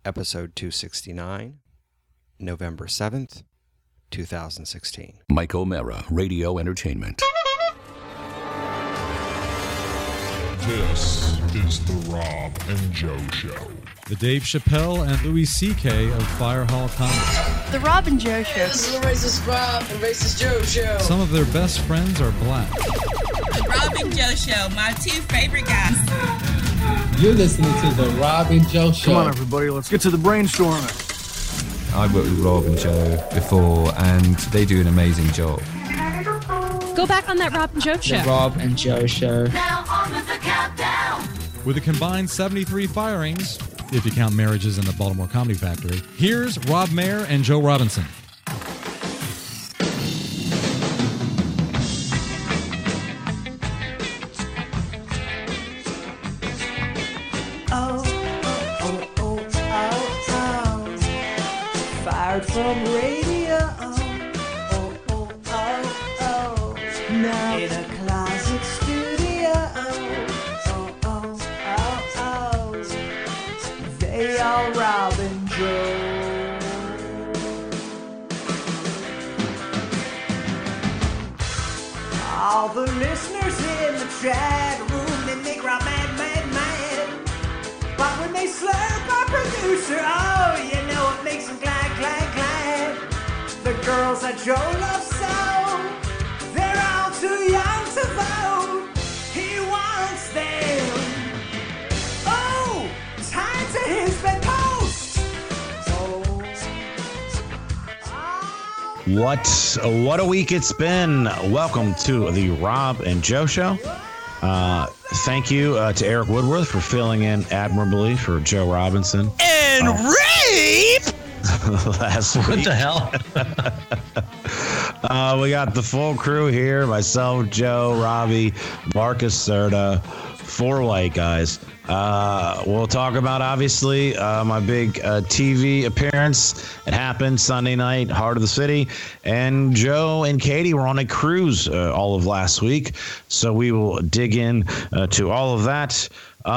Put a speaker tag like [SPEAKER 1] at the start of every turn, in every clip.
[SPEAKER 1] episode 269, November 7th, 2016.
[SPEAKER 2] Mike O'Mara, Radio Entertainment.
[SPEAKER 3] This is the Rob and Joe Show.
[SPEAKER 4] The Dave Chappelle and Louis C.K. of Fire Hall Comedy.
[SPEAKER 5] The Rob and Joe Show.
[SPEAKER 6] This is the Racist Rob and Racist Joe Show.
[SPEAKER 4] Some of their best friends are black.
[SPEAKER 7] The Rob and Joe Show, my two favorite guys.
[SPEAKER 8] You're listening to the Rob and Joe Show.
[SPEAKER 9] Come on, everybody, let's get to the brainstorming.
[SPEAKER 10] I've worked with Rob and Joe before, and they do an amazing job.
[SPEAKER 5] Go back on that Rob and Joe Show.
[SPEAKER 8] The Rob and Joe Show.
[SPEAKER 7] Now on with the countdown.
[SPEAKER 4] With a combined 73 firings, if you count marriages in the Baltimore Comedy Factory, here's Rob Mayer and Joe Robinson.
[SPEAKER 11] Fired from radio. Now in a closet studio. They are Rob and Joe. All the listeners in the chat room, they make Rob mad, mad, mad. But when they slurp our producer, oh, you know it makes them glad, glad, glad. The girls that Joe loves so, they're all too young to vote. He wants them. Oh, time to his bedpost.
[SPEAKER 12] What a week it's been. Welcome to the Rob and Joe Show. Thank you to Eric Woodworth for filling in admirably for Joe Robinson.
[SPEAKER 1] And rape!
[SPEAKER 12] Last week.
[SPEAKER 13] What the hell?
[SPEAKER 12] We got the full crew here. Myself, Joe, Robbie, Marcus Serta, four white guys. We'll talk about, obviously, my big TV appearance. It happened Sunday night, heart of the city. And Joe and Katie were on a cruise all of last week. So we will dig in to all of that.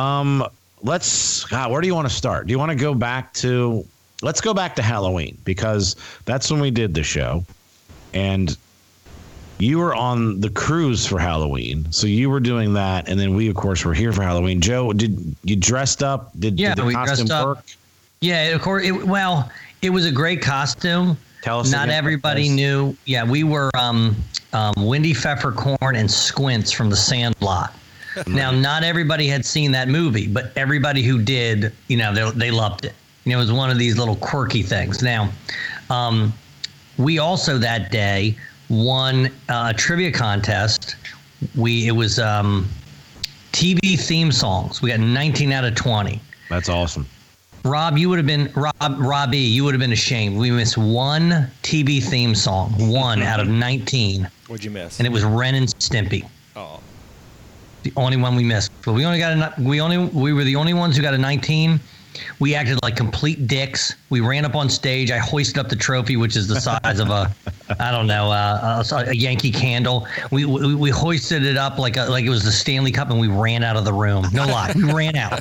[SPEAKER 12] Where do you want to start? Do you want to go back to... Let's go back to Halloween, because that's when we did the show. And you were on the cruise for Halloween, so you were doing that, and then we, of course, were here for Halloween. Joe, did you dressed up? Did the
[SPEAKER 13] we
[SPEAKER 12] costume
[SPEAKER 13] dressed up.
[SPEAKER 12] work?
[SPEAKER 13] Yeah, of course. It was a great costume.
[SPEAKER 12] Tell us.
[SPEAKER 13] Not everybody knew. Yeah, we were Wendy Pfeffercorn and Squints from The Sandlot. Now, not everybody had seen that movie, but everybody who did, they loved it. It was one of these little quirky things. Now, we also that day won a trivia contest. It was TV theme songs. We got 19 out of 20.
[SPEAKER 12] That's awesome.
[SPEAKER 13] Rob, you would have been Robbie. You would have been ashamed. We missed one TV theme song, one out of 19.
[SPEAKER 1] What'd you miss?
[SPEAKER 13] And it was Ren and Stimpy.
[SPEAKER 1] Oh,
[SPEAKER 13] the only one we missed. But we were the only ones who got a 19. We acted like complete dicks. We ran up on stage. I hoisted up the trophy, which is the size of a Yankee candle. We hoisted it up like it was the Stanley Cup, and we ran out of the room. No lie, we ran out.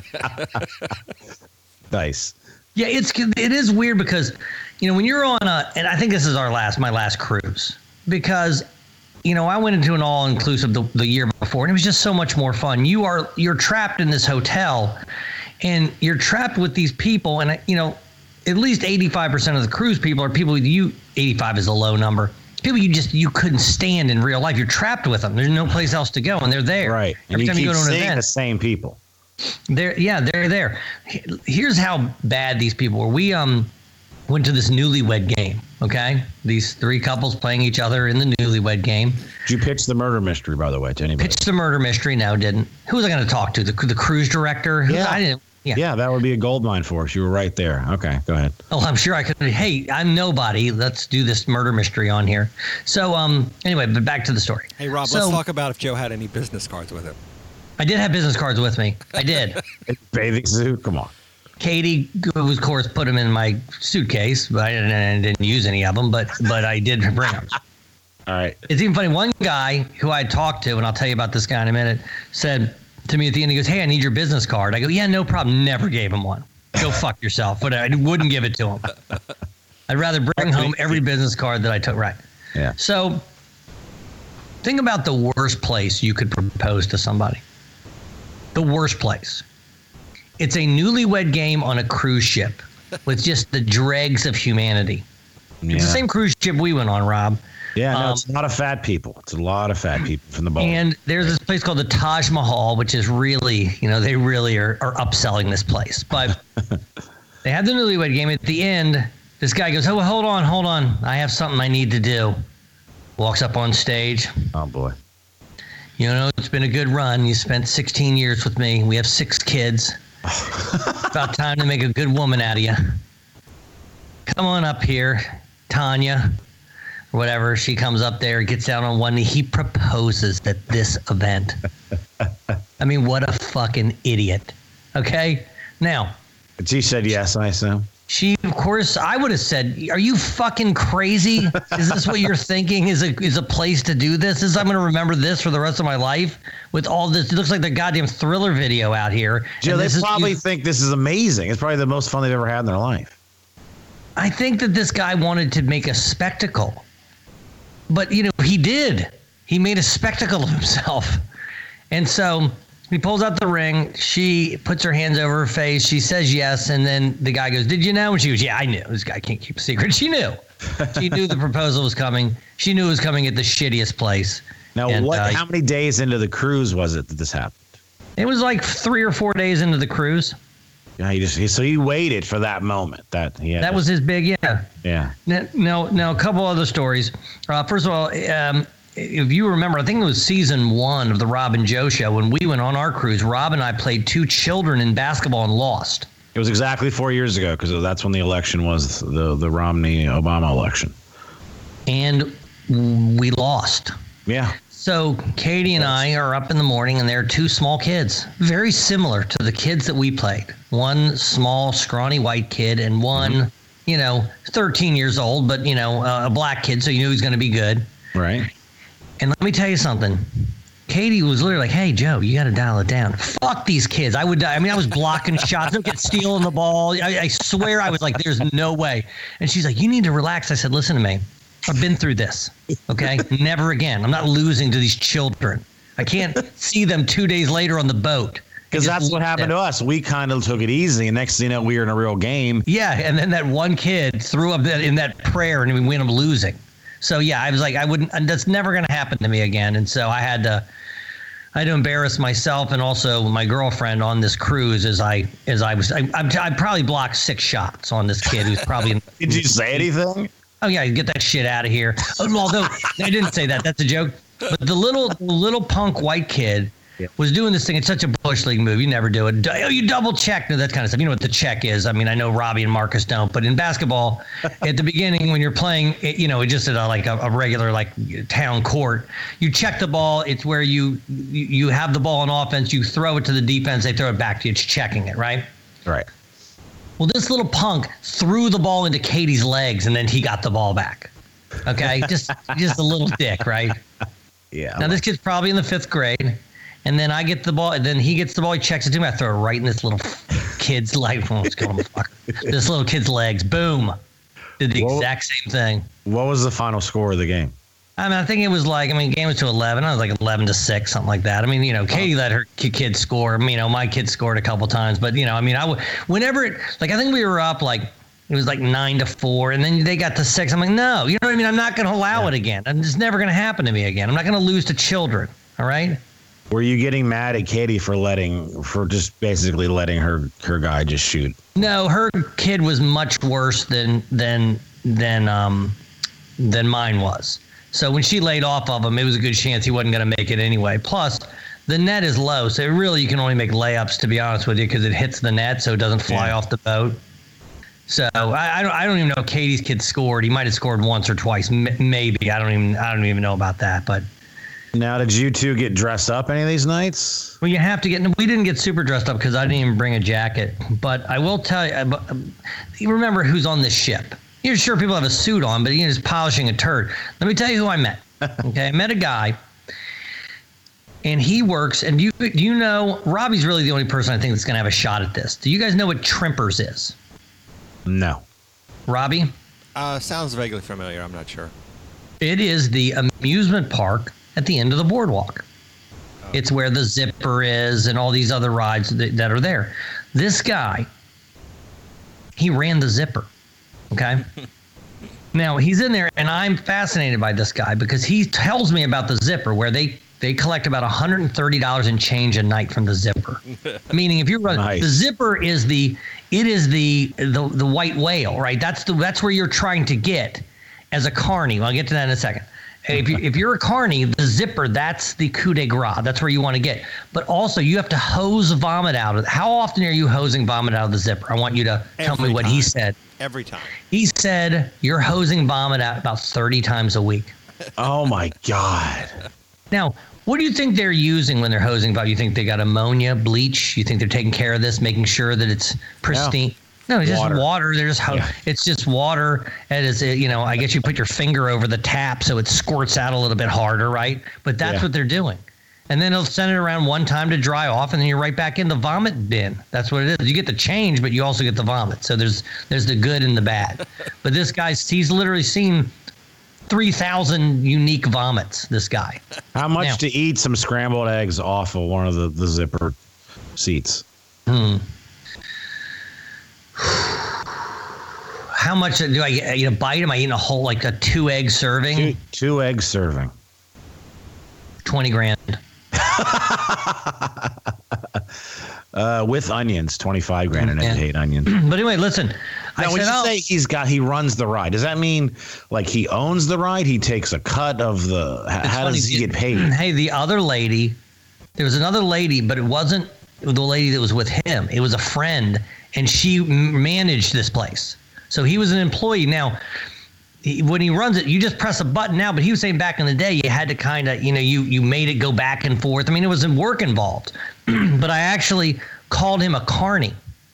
[SPEAKER 12] Nice.
[SPEAKER 13] Yeah, it is weird because, when you're on and I think this is my last cruise, because, I went into an all-inclusive the year before, and it was just so much more fun. You're trapped in this hotel. And you're trapped with these people, and at least 85% of the cruise people are people 85 is a low number. People you couldn't stand in real life. You're trapped with them. There's no place else to go, and they're there.
[SPEAKER 12] Right.
[SPEAKER 13] Every time you go to an event,
[SPEAKER 12] the same people.
[SPEAKER 13] They're there. Here's how bad these people were. We went to this newlywed game. Okay, these three couples playing each other in the newlywed game.
[SPEAKER 12] Did you pitch the murder mystery, by the way, to anybody?
[SPEAKER 13] Pitched the murder mystery? No, didn't. Who was I going to talk to? The cruise director? I didn't.
[SPEAKER 12] Yeah, that would be a gold mine for us. You were right there. Okay, go ahead.
[SPEAKER 13] Oh, I'm sure I could. Hey, I'm nobody. Let's do this murder mystery on here. So, anyway, but back to the story.
[SPEAKER 1] Hey, Rob, let's talk about if Joe had any business cards with him.
[SPEAKER 13] I did have business cards with me. I did.
[SPEAKER 12] Bathing suit? Come on.
[SPEAKER 13] Katie, of course, put them in my suitcase, but I didn't use any of them, but I did bring them.
[SPEAKER 12] All right.
[SPEAKER 13] It's even funny. One guy who I talked to, and I'll tell you about this guy in a minute, said to me at the end, he goes, "Hey, I need your business card." I go, "Yeah, no problem." Never gave him one. Go fuck yourself. But I wouldn't give it to him. I'd rather bring home every business card that I took. Right.
[SPEAKER 12] Yeah.
[SPEAKER 13] So think about the worst place you could propose to somebody. The worst place. It's a newlywed game on a cruise ship with just the dregs of humanity. Yeah. It's the same cruise ship we went on, Rob.
[SPEAKER 12] Yeah, no, it's a lot of fat people. It's a lot of fat people from the boat.
[SPEAKER 13] And there's this place called the Taj Mahal, which is really, they really are upselling this place. But they had the newlywed game. At the end, this guy goes, oh, hold on. I have something I need to do. Walks up on stage.
[SPEAKER 12] Oh, boy.
[SPEAKER 13] It's been a good run. You spent 16 years with me. We have 6 kids. About time to make a good woman out of you. Come on up here, Tanya. Whatever, she comes up there, gets down on one knee. He proposes at this event. I mean, what a fucking idiot. Okay? Now.
[SPEAKER 12] But she said yes, I assume.
[SPEAKER 13] She, of course, I would have said, are you fucking crazy? Is this what you're thinking is a place to do this? I'm going to remember this for the rest of my life with all this? It looks like the goddamn Thriller video out here.
[SPEAKER 12] Joe, they probably think this is amazing. It's probably the most fun they've ever had in their life.
[SPEAKER 13] I think that this guy wanted to make a spectacle. But, he did. He made a spectacle of himself. And so he pulls out the ring. She puts her hands over her face. She says yes. And then the guy goes, did you know? And she goes, yeah, I knew. This guy can't keep a secret. She knew. She knew the proposal was coming. She knew it was coming at the shittiest place.
[SPEAKER 12] Now, how many days into the cruise was it that this happened?
[SPEAKER 13] It was like 3 or 4 days into the cruise.
[SPEAKER 12] Yeah, he waited for that moment. That
[SPEAKER 13] was his big,
[SPEAKER 12] yeah. Yeah.
[SPEAKER 13] Now, a couple other stories. First of all, if you remember, I think it was season 1 of the Rob and Joe show. When we went on our cruise, Rob and I played 2 children in basketball and lost.
[SPEAKER 12] It was exactly 4 years ago because that's when the election was, the Romney-Obama election.
[SPEAKER 13] And we lost.
[SPEAKER 12] Yeah.
[SPEAKER 13] So Katie and I are up in the morning, and there are 2 small kids, very similar to the kids that we played. One small, scrawny white kid, and one, 13 years old, but, a black kid, so you knew he was going to be good.
[SPEAKER 12] Right.
[SPEAKER 13] And let me tell you something. Katie was literally like, hey, Joe, you got to dial it down. Fuck these kids. I would die. I mean, I was blocking shots. Don't get stealing the ball. I swear I was like, there's no way. And she's like, you need to relax. I said, listen to me. I've been through this, okay? Never again. I'm not losing to these children. I can't see them 2 days later on the boat.
[SPEAKER 12] Because that's what happened to us. We kind of took it easy, and next thing you know, we were in a real game.
[SPEAKER 13] Yeah, and then that one kid threw up in that prayer, and we went up losing. So, yeah, I was like, that's never going to happen to me again. And so I had to embarrass myself and also my girlfriend on this cruise I probably blocked 6 shots on this kid who's probably.
[SPEAKER 12] Did you say anything?
[SPEAKER 13] Oh, yeah, get that shit out of here. Although I didn't say that. That's a joke. But the little punk white kid was doing this thing. It's such a Bush League move. You never do it. Oh, you double check. That kind of stuff. You know what the check is. I mean, I know Robbie and Marcus don't. But in basketball, at the beginning when you're playing, just at a regular town court, you check the ball. It's where you have the ball on offense. You throw it to the defense. They throw it back to you. It's checking it, right?
[SPEAKER 12] Right.
[SPEAKER 13] Well, this little punk threw the ball into Katie's legs, and then he got the ball back. Okay, just a little dick, right?
[SPEAKER 12] Yeah.
[SPEAKER 13] Now this kid's probably in the 5th grade, and then I get the ball, and then he gets the ball. He checks it to me. I throw it right in this little kid's leg. This little kid's legs. Boom. Did the exact same thing.
[SPEAKER 12] What was the final score of the game?
[SPEAKER 13] I mean, I think it was the game was to 11. I was like 11-6, something like that. I mean, Katie let her kid score. My kid scored a couple times, but whenever I think we were up it was 9-4, and then they got to 6. I'm like, no, you know what I mean? I'm not going to allow it again. It's never going to happen to me again. I'm not going to lose to children. All right.
[SPEAKER 12] Were you getting mad at Katie for just basically letting her guy just shoot?
[SPEAKER 13] No, her kid was much worse than mine was. So when she laid off of him, it was a good chance he wasn't going to make it anyway. Plus, the net is low, so really you can only make layups, to be honest with you, because it hits the net, so it doesn't fly off the boat. So I don't even know if Katie's kid scored. He might have scored once or twice, maybe. I don't even know about that. But
[SPEAKER 12] now, did you two get dressed up any of these nights?
[SPEAKER 13] Well, you have to get. We didn't get super dressed up because I didn't even bring a jacket. But I will tell you, you remember who's on this ship. You're sure people have a suit on, but you're just polishing a turd. Let me tell you who I met. Okay, I met a guy. And he works, and you know, Robbie's really the only person I think that's going to have a shot at this. Do you guys know what Trimpers is?
[SPEAKER 12] No.
[SPEAKER 13] Robbie?
[SPEAKER 1] Sounds vaguely familiar. I'm not sure.
[SPEAKER 13] It is the amusement park at the end of the boardwalk. Oh. It's where the Zipper is and all these other rides that are there. This guy, he ran the Zipper, okay? Now, he's in there, and I'm fascinated by this guy because he tells me about the Zipper, where they collect about $130 and change a night from the Zipper. Meaning, if you're running, nice. The Zipper is the white whale, right? That's where you're trying to get as a carny. I'll get to that in a second. If you're a carny, the Zipper, that's the coup de grace. That's where you want to get. But also, you have to hose vomit out of it. How often are you hosing vomit out of the Zipper? I want you to tell me what he said.
[SPEAKER 1] Every time.
[SPEAKER 13] He said you're hosing vomit out about 30 times a week.
[SPEAKER 12] Oh, my God.
[SPEAKER 13] Now, what do you think they're using when they're hosing vomit? You think they got ammonia, bleach? You think they're taking care of this, making sure that it's pristine? No, it's just water. They're just It's just water. And it's, I guess you put your finger over the tap so it squirts out a little bit harder, right? But that's what they're doing. And then they'll send it around one time to dry off, and then you're right back in the vomit bin. That's what it is. You get the change, but you also get the vomit. So there's the good and the bad. But this he's literally seen 3,000 unique vomits, this guy.
[SPEAKER 12] How much to eat some scrambled eggs off of one of the Zipper seats?
[SPEAKER 13] How much do I eat a bite? Am I eating a whole, like a 2-egg serving?
[SPEAKER 12] Two egg serving.
[SPEAKER 13] 20 grand.
[SPEAKER 12] With onions, 25 grand, and I hate onions.
[SPEAKER 13] But anyway, listen.
[SPEAKER 12] Now, when you say he runs the ride, does that mean like he owns the ride? He takes a cut of the. How does he get paid?
[SPEAKER 13] Hey, the other lady, there was another lady, but it wasn't the lady that was with him. It was a friend, and she managed this place. So he was an employee. Now, when he runs it, you just press a button now. But he was saying back in the day, you had to kind of, you made it go back and forth. I mean, it was work involved. But I actually called him a carny,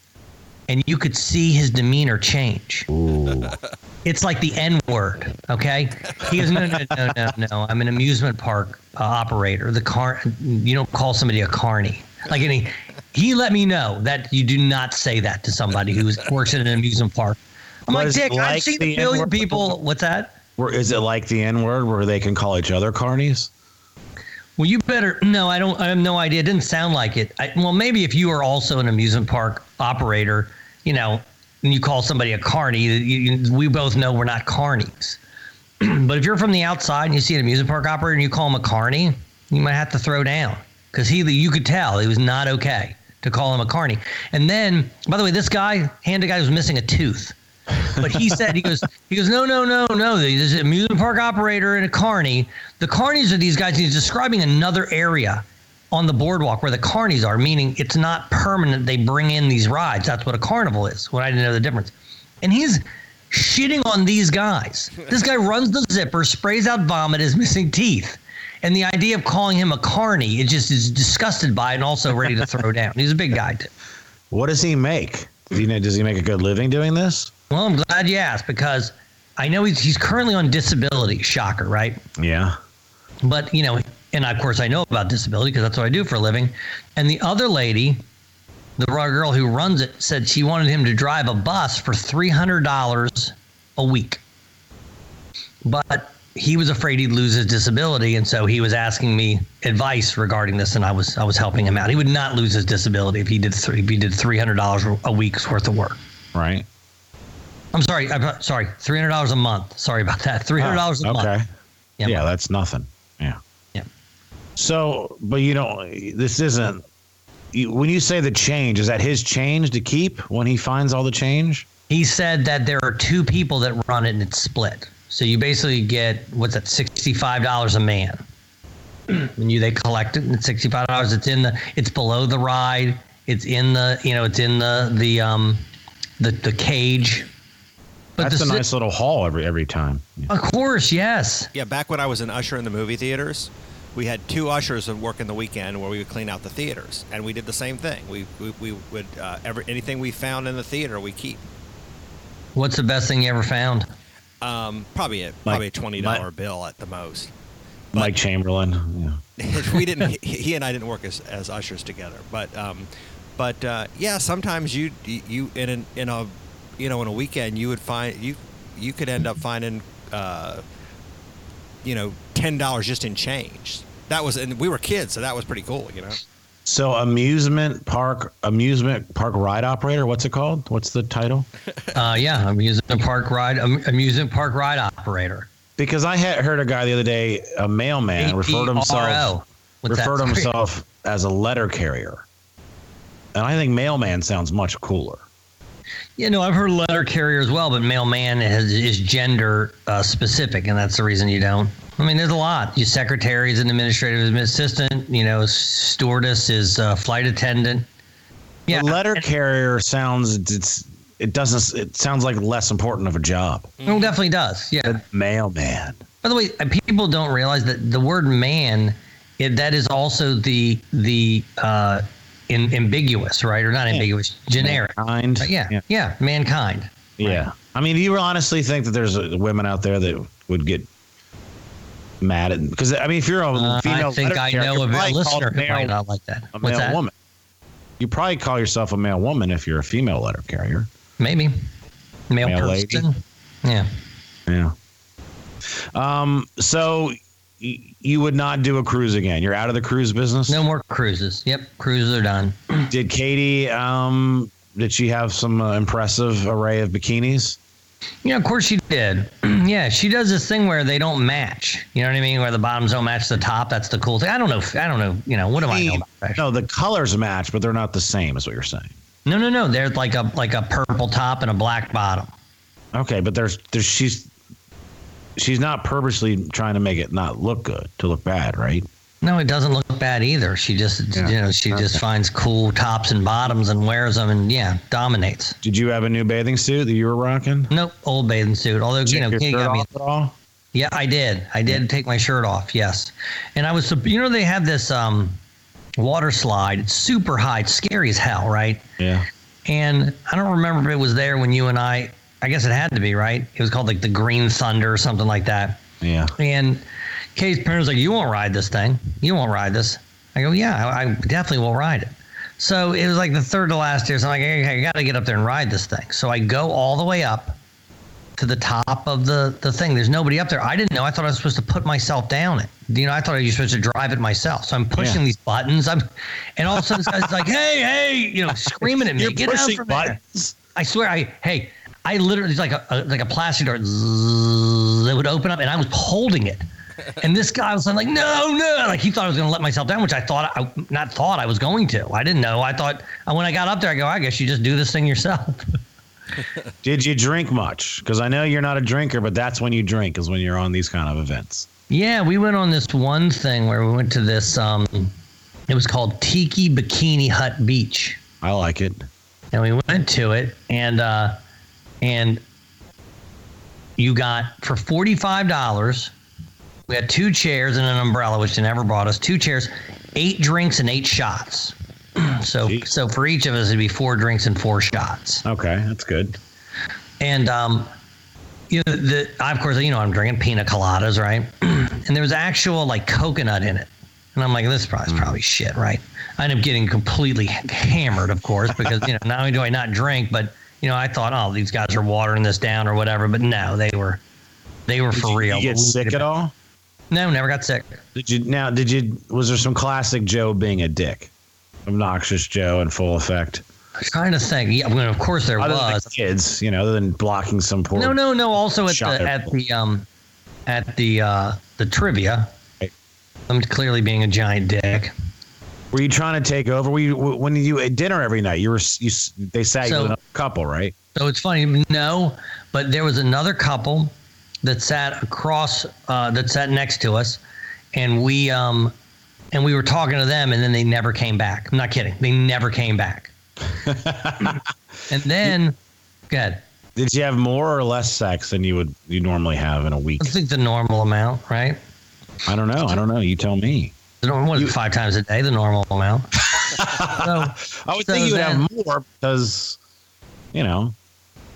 [SPEAKER 13] and you could see his demeanor change.
[SPEAKER 12] Ooh.
[SPEAKER 13] It's like the N-word, okay? He goes, no. I'm an amusement park operator. You don't call somebody a carny. Like, and he let me know that you do not say that to somebody who works at an amusement park. I'm like, Dick, I've seen a million people. What's that?
[SPEAKER 12] Is it like the N-word where they can call each other carnies?
[SPEAKER 13] Well, you better. No, I don't. I have no idea. It didn't sound like it. Well, maybe if you are also an amusement park operator, and you call somebody a carny, we both know we're not carnies. But if you're from the outside and you see an amusement park operator and you call him a carny, you might have to throw down because you could tell it was not okay to call him a carny. And then, by the way, this guy, the guy was missing a tooth. But he said, he goes, no. There's an amusement park operator and a carny. The carnies are these guys. He's describing another area on the boardwalk where the carnies are, meaning it's not permanent. They bring in these rides. That's what a carnival is. When I didn't know the difference. And he's shitting on these guys. This guy runs the Zipper, sprays out vomit, is missing teeth. And the idea of calling him a carny, it just is disgusted by it and also ready to throw down. He's a big guy, too.
[SPEAKER 12] What does he make? Does he make a good living doing this?
[SPEAKER 13] Well, I'm glad you asked because I know he's currently on disability. Shocker, right?
[SPEAKER 12] Yeah.
[SPEAKER 13] But, and of course I know about disability because that's what I do for a living. And the other lady, the girl who runs it, said she wanted him to drive a bus for $300 a week. But he was afraid he'd lose his disability, and so he was asking me advice regarding this, and I was helping him out. He would not lose his disability if he did $300 a week's worth of work.
[SPEAKER 12] Right.
[SPEAKER 13] I'm sorry, $300 a month. Sorry about that. $300 a month.
[SPEAKER 12] Okay. Yeah, that's nothing. Yeah.
[SPEAKER 13] Yeah.
[SPEAKER 12] So, but this isn't. When you say the change, is that his change to keep when he finds all the change?
[SPEAKER 13] He said that there are two people that run it and it's split. So you basically get, what's that, $65 a man. When they collect it, and it's $65. It's below the ride. It's in the, it's in the cage. But
[SPEAKER 12] that's a nice little haul every time.
[SPEAKER 13] Yeah. Of course, yes.
[SPEAKER 1] Yeah, back when I was an usher in the movie theaters, we had 2 ushers that work in the weekend where we would clean out the theaters, and we did the same thing. We would anything we found in the theater we keep.
[SPEAKER 13] What's the best thing you ever found?
[SPEAKER 1] Probably a $20 bill at the most.
[SPEAKER 12] Mike Chamberlain. Yeah.
[SPEAKER 1] We didn't. He and I didn't work as ushers together. But yeah, sometimes you in a weekend you would find you could end up finding $10 just in change. That was, and we were kids, so that was pretty cool,
[SPEAKER 12] So amusement park ride operator. What's it called? What's the title?
[SPEAKER 13] Amusement park ride operator.
[SPEAKER 12] Because I had heard a guy the other day, a mailman, referred to himself as a letter carrier, and I think mailman sounds much cooler.
[SPEAKER 13] I've heard letter carrier as well, but mailman is gender specific, and that's the reason you don't. I mean, there's a lot. Your secretary is an administrative assistant. Stewardess is a flight attendant. Yeah,
[SPEAKER 12] the letter carrier sounds it sounds like less important of a job.
[SPEAKER 13] It definitely does. Yeah,
[SPEAKER 12] mailman.
[SPEAKER 13] By the way, people don't realize that the word man, that is also the ambiguous, right? Or not ambiguous, generic.
[SPEAKER 12] Mankind.
[SPEAKER 13] Yeah, mankind.
[SPEAKER 12] Yeah. Right. I mean, do you honestly think that there's women out there that would get mad at, because if you're a female,
[SPEAKER 13] I think I know of a listener who might not like that.
[SPEAKER 12] A male woman. You probably call yourself a male woman if you're a female letter carrier.
[SPEAKER 13] Maybe. Male person.
[SPEAKER 12] Lady. Yeah. So you would not do a cruise again. You're out of the cruise business?
[SPEAKER 13] No more cruises. Yep. Cruises are done.
[SPEAKER 12] Did Katie, did she have some impressive array of bikinis?
[SPEAKER 13] Of course she did. Yeah, she does this thing where they don't match. You know what I mean? Where the bottoms don't match the top. That's the cool thing. I don't know. What do I know about fashion? No,
[SPEAKER 12] the colors match, but they're not the same, is what you're saying.
[SPEAKER 13] No. They're like a purple top and a black bottom.
[SPEAKER 12] Okay, but she's not purposely trying to make it not look good, to look bad, right?
[SPEAKER 13] No, it doesn't look bad either. She just, just finds cool tops and bottoms and wears them and dominates.
[SPEAKER 12] Did you have a new bathing suit that you were rocking?
[SPEAKER 13] Nope, old bathing suit. Although,
[SPEAKER 12] Katie got me. At all?
[SPEAKER 13] Yeah, I did. I did take my shirt off. Yes, and I was. They have this water slide. It's super high. It's scary as hell, right?
[SPEAKER 12] Yeah.
[SPEAKER 13] And I don't remember if it was there when you and I guess it had to be, right? It was called like the Green Thunder or something like that.
[SPEAKER 12] Yeah.
[SPEAKER 13] And Kay's parents were like, you won't ride this thing. You won't ride this. I go, yeah, I definitely will ride it. So it was like the third to last year. So I'm like, hey, I got to get up there and ride this thing. So I go all the way up to the top of the thing. There's nobody up there. I didn't know. I thought I was supposed to put myself down it. I thought I was supposed to drive it myself. So I'm pushing these buttons. And all of a sudden this guy's like, hey, screaming at me.
[SPEAKER 12] You're
[SPEAKER 13] Get down from buttons. There. I swear, I literally, it's like a plastic door that would open up, and I was holding it. And this guy was like, no. Like, he thought I was going to let myself down, which I was going to. I didn't know. I thought, when I got up there, I go, I guess you just do this thing yourself.
[SPEAKER 12] Did you drink much? Because I know you're not a drinker, but that's when you drink, is when you're on these kind of events.
[SPEAKER 13] Yeah, we went on this one thing where we went to this, it was called Tiki Bikini Hut Beach.
[SPEAKER 12] I like it.
[SPEAKER 13] And we went to it, and you got, for $45, we had 2 chairs and an umbrella, which they never brought us. 2 chairs, 8 drinks and 8 shots. So for each of us, it'd be 4 drinks and 4 shots.
[SPEAKER 12] Okay, that's good.
[SPEAKER 13] And of course, I'm drinking pina coladas, right? And there was actual like coconut in it, and I'm like, this is probably shit, right? I ended up getting completely hammered, of course, because not only do I not drink, but I thought, these guys are watering this down or whatever. But no, they were for real.
[SPEAKER 12] Did you get sick at all?
[SPEAKER 13] No, never got sick.
[SPEAKER 12] Was there some classic Joe being a dick? Obnoxious Joe in full effect?
[SPEAKER 13] I'm trying to think. Yeah, of course there
[SPEAKER 12] other
[SPEAKER 13] was.
[SPEAKER 12] Than kids, other than blocking some poor.
[SPEAKER 13] No. Also at the trivia, I'm clearly being a giant dick.
[SPEAKER 12] Were you trying to take over? When you at dinner every night? They sat you with another couple, right?
[SPEAKER 13] So it's funny. No, but there was another couple that sat next to us, and we were talking to them, and then they never came back. I'm not kidding. They never came back. And then, go ahead.
[SPEAKER 12] Did you have more or less sex than you normally have in a week?
[SPEAKER 13] I think the normal amount, right?
[SPEAKER 12] I don't know. You tell me.
[SPEAKER 13] What is it, 5 times a day, the normal amount?
[SPEAKER 12] I would think you would have more because,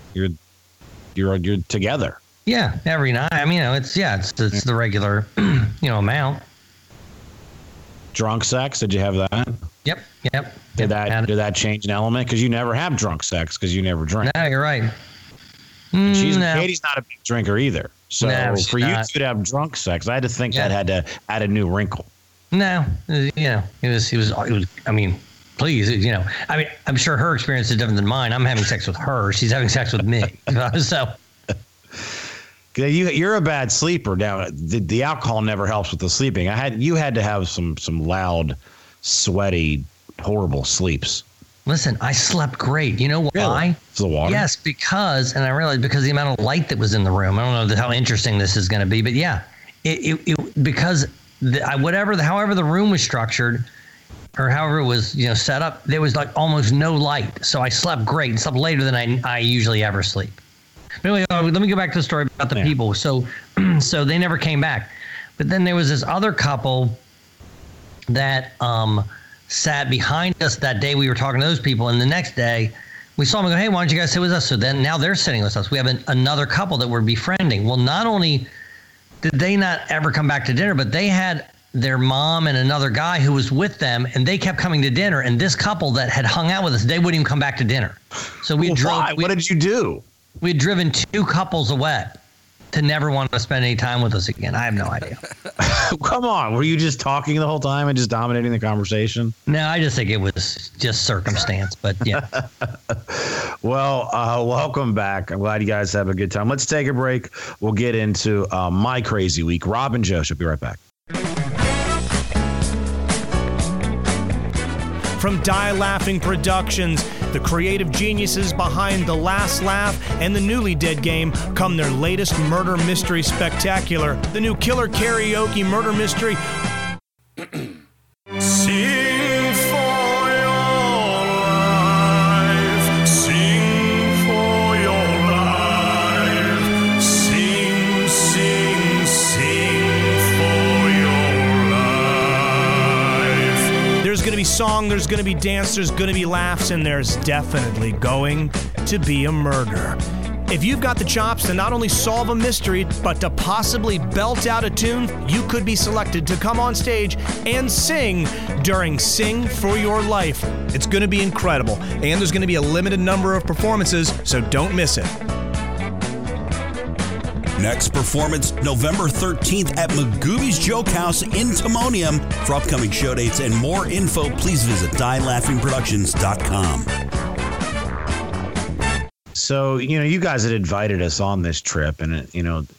[SPEAKER 12] you're together.
[SPEAKER 13] Yeah, every night. I mean, it's the regular amount.
[SPEAKER 12] Drunk sex? Did you have that?
[SPEAKER 13] Yep.
[SPEAKER 12] Did that change an element? Because you never have drunk sex because you never drink.
[SPEAKER 13] No, you're right.
[SPEAKER 12] Katie's not a big drinker either. So for you to have drunk sex, I had to think that had to add a new wrinkle.
[SPEAKER 13] No, it was. I mean, please, I mean, I'm sure her experience is different than mine. I'm having sex with her. She's having sex with me. So.
[SPEAKER 12] You're a bad sleeper. Now, the alcohol never helps with the sleeping. You had to have some loud, sweaty, horrible sleeps.
[SPEAKER 13] Listen, I slept great. You know why?
[SPEAKER 12] Really? It's the water?
[SPEAKER 13] Yes, because the amount of light that was in the room. I don't know how interesting this is going to be, but yeah, however the room was structured, or however it was set up, there was like almost no light. So I slept great and slept later than I usually ever sleep. But anyway, let me go back to the story about the people. So they never came back. But then there was this other couple that sat behind us that day. We were talking to those people, and the next day we saw them and go, hey, why don't you guys sit with us? So then now they're sitting with us. We have another couple that we're befriending. Well, not only did they not ever come back to dinner, but they had their mom and another guy who was with them, and they kept coming to dinner. And this couple that had hung out with us, they wouldn't even come back to dinner. So we drove.
[SPEAKER 12] What did you do?
[SPEAKER 13] We had driven two couples away to never want to spend any time with us again. I have no idea.
[SPEAKER 12] Come on. Were you just talking the whole time and just dominating the conversation?
[SPEAKER 13] No, I just think it was just circumstance, but yeah.
[SPEAKER 12] Well, welcome back. I'm glad you guys have a good time. Let's take a break. We'll get into my crazy week. Rob and Joe should be right back.
[SPEAKER 14] From Die Laughing Productions, the creative geniuses behind The Last Laugh and The Newly Dead Game, come their latest murder mystery spectacular, the new Killer Karaoke murder mystery. Sing for your life, sing for your life, sing, sing, sing for your life. There's going to be song, there's going to be dance, there's going to be laughs, and there's definitely going to be a murder. If you've got the chops to not only solve a mystery, but to possibly belt out a tune, you could be selected to come on stage and sing during Sing for Your Life. It's going to be incredible, and there's going to be a limited number of performances, so don't miss it.
[SPEAKER 15] Next performance, November 13th at Magooby's Joke House in Timonium. For upcoming show dates and more info, please visit DieLaughingProductions.com.
[SPEAKER 12] So, you guys had invited us on this trip, and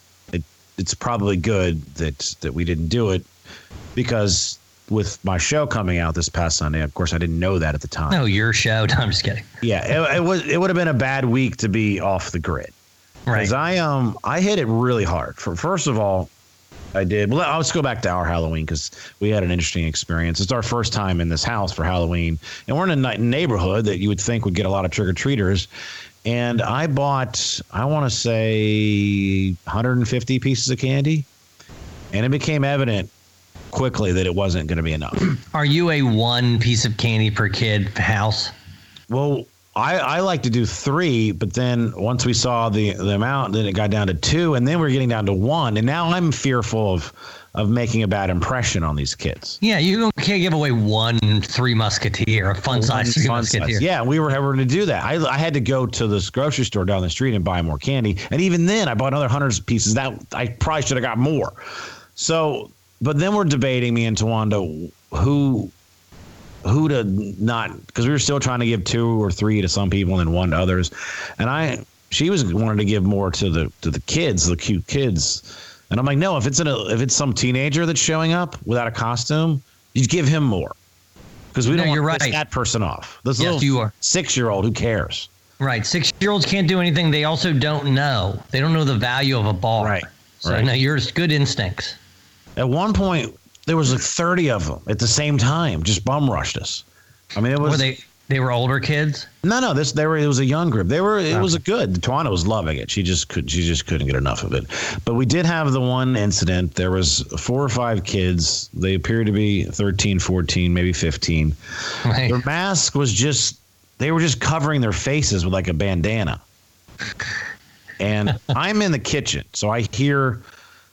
[SPEAKER 12] it's probably good that we didn't do it, because with my show coming out this past Sunday, of course, I didn't know that at the time.
[SPEAKER 13] No, your show. No, I'm just kidding.
[SPEAKER 12] Yeah, it would have been a bad week to be off the grid.
[SPEAKER 13] Right.
[SPEAKER 12] Because I hit it really hard. First of all, I did. Well, let's go back to our Halloween, because we had an interesting experience. It's our first time in this house for Halloween, and we're in a neighborhood that you would think would get a lot of trick-or-treaters. And I bought, I want to say, 150 pieces of candy. And it became evident quickly that it wasn't going to be enough.
[SPEAKER 13] Are you a one piece of candy per kid house?
[SPEAKER 12] Well, I like to do 3, but then once we saw the amount, then it got down to 2, and then we're getting down to 1. And now I'm fearful of making a bad impression on these kids.
[SPEAKER 13] Yeah, you can't give away 1 Three Musketeer, a fun-size Three Musketeer.
[SPEAKER 12] Yeah, we were having to do that. I had to go to this grocery store down the street and buy more candy. And even then, I bought another 100 pieces. That I probably should have got more. So, but then we're debating, me and Tawanda, who to not, because we were still trying to give 2 or 3 to some people and then 1 to others. And she was wanting to give more to the kids, the cute kids. And I'm like, no, if it's some teenager that's showing up without a costume, you give him more, because we don't want to piss that person off. This little 6-year-old, who cares?
[SPEAKER 13] Right. 6-year-olds can't do anything. They also don't know. They don't know the value of a bar.
[SPEAKER 12] Right.
[SPEAKER 13] So no, yours good instincts.
[SPEAKER 12] At one point, there was like 30 of them at the same time, just bum rushed us. I mean, it was.
[SPEAKER 13] They were older kids?
[SPEAKER 12] No. It was a young group. It was a good. Tawana was loving it. She just couldn't get enough of it. But we did have the one incident. There was 4 or 5 kids. They appeared to be 13, 14, maybe 15. Right. Their mask was they were just covering their faces with like a bandana. And I'm in the kitchen, so I hear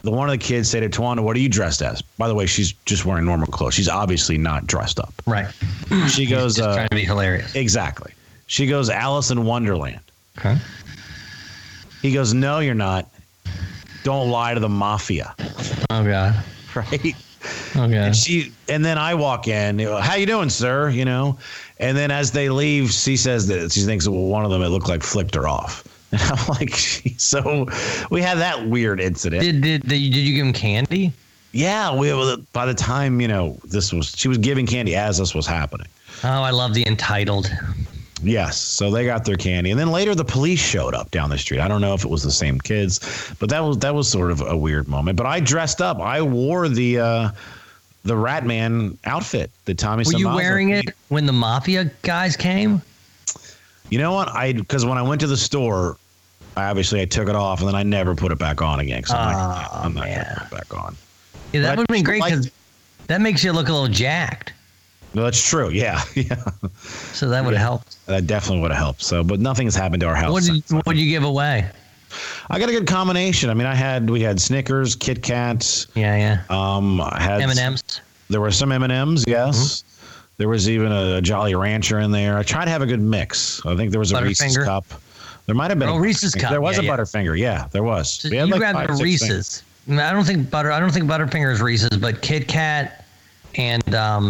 [SPEAKER 12] one of the kids said to Tawanda, "What are you dressed as?" By the way, she's just wearing normal clothes. She's obviously not dressed up.
[SPEAKER 13] Right.
[SPEAKER 12] She goes,
[SPEAKER 13] just trying to be hilarious.
[SPEAKER 12] Exactly. She goes, "Alice in Wonderland."
[SPEAKER 13] Okay.
[SPEAKER 12] He goes, "No, you're not. Don't lie to the mafia."
[SPEAKER 13] Oh God.
[SPEAKER 12] Right.
[SPEAKER 13] Okay.
[SPEAKER 12] And then I walk in. "How you doing, sir?" And then as they leave, she says that she thinks one of them, it looked like flicked her off. And I'm like, so we had that weird incident.
[SPEAKER 13] Did you give him candy?
[SPEAKER 12] Yeah. By the time, she was giving candy as this was happening.
[SPEAKER 13] Oh, I love the entitled.
[SPEAKER 12] Yes. So they got their candy. And then later the police showed up down the street. I don't know if it was the same kids, but that was sort of a weird moment. But I dressed up. I wore the Rat Man outfit that Tommy Somazo.
[SPEAKER 13] Were you wearing it when the mafia guys came?
[SPEAKER 12] You know what? Because when I went to the store, I took it off and then I never put it back on again. I'm not going to put it back on.
[SPEAKER 13] Yeah, that would have been great because that makes you look a little jacked.
[SPEAKER 12] No, that's true. Yeah.
[SPEAKER 13] So that would have helped.
[SPEAKER 12] That definitely would have helped. So, but nothing has happened to our house.
[SPEAKER 13] What did you give away?
[SPEAKER 12] I got a good combination. I mean, we had Snickers, Kit Kats.
[SPEAKER 13] Yeah.
[SPEAKER 12] I had
[SPEAKER 13] M&Ms.
[SPEAKER 12] There were some M&Ms. Yes. Mm-hmm. There was even a Jolly Rancher in there. I tried to have a good mix. I think there was a Reese's Cup. There might have been a
[SPEAKER 13] Reese's Cup.
[SPEAKER 12] There was a Butterfinger. Yeah, there was.
[SPEAKER 13] So you grabbed a Reese's. I don't think Butterfinger is Reese's, but Kit Kat and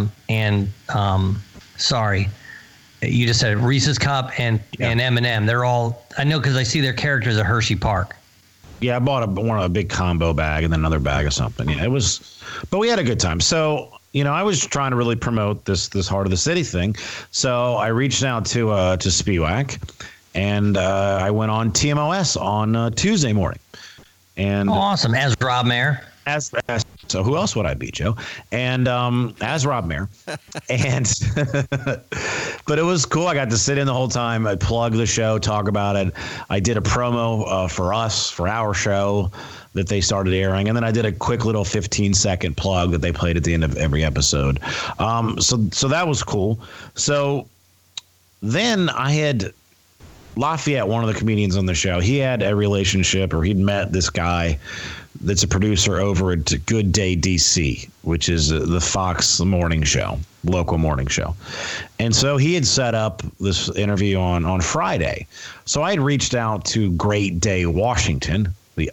[SPEAKER 13] sorry, you just said Reese's Cup and M&M. They're all, I know because I see their characters at Hershey Park.
[SPEAKER 12] Yeah, I bought a big combo bag and then another bag of something. Yeah, but we had a good time. So, I was trying to really promote this Heart of the City thing. So I reached out to Spiewak and I went on TMOS on Tuesday morning. And
[SPEAKER 13] awesome. As Rob Mayer.
[SPEAKER 12] So who else would I be, Joe? And as Rob Mayer. And but it was cool. I got to sit in the whole time. I plugged the show, talk about it. I did a promo for our show that they started airing. And then I did a quick little 15-second plug that they played at the end of every episode. So that was cool. So then I had Lafayette, one of the comedians on the show. He had a relationship, or he'd met this guy that's a producer over at Good Day DC, which is the Fox morning show, local morning show. And so he had set up this interview on Friday. So I had reached out to Great Day Washington, the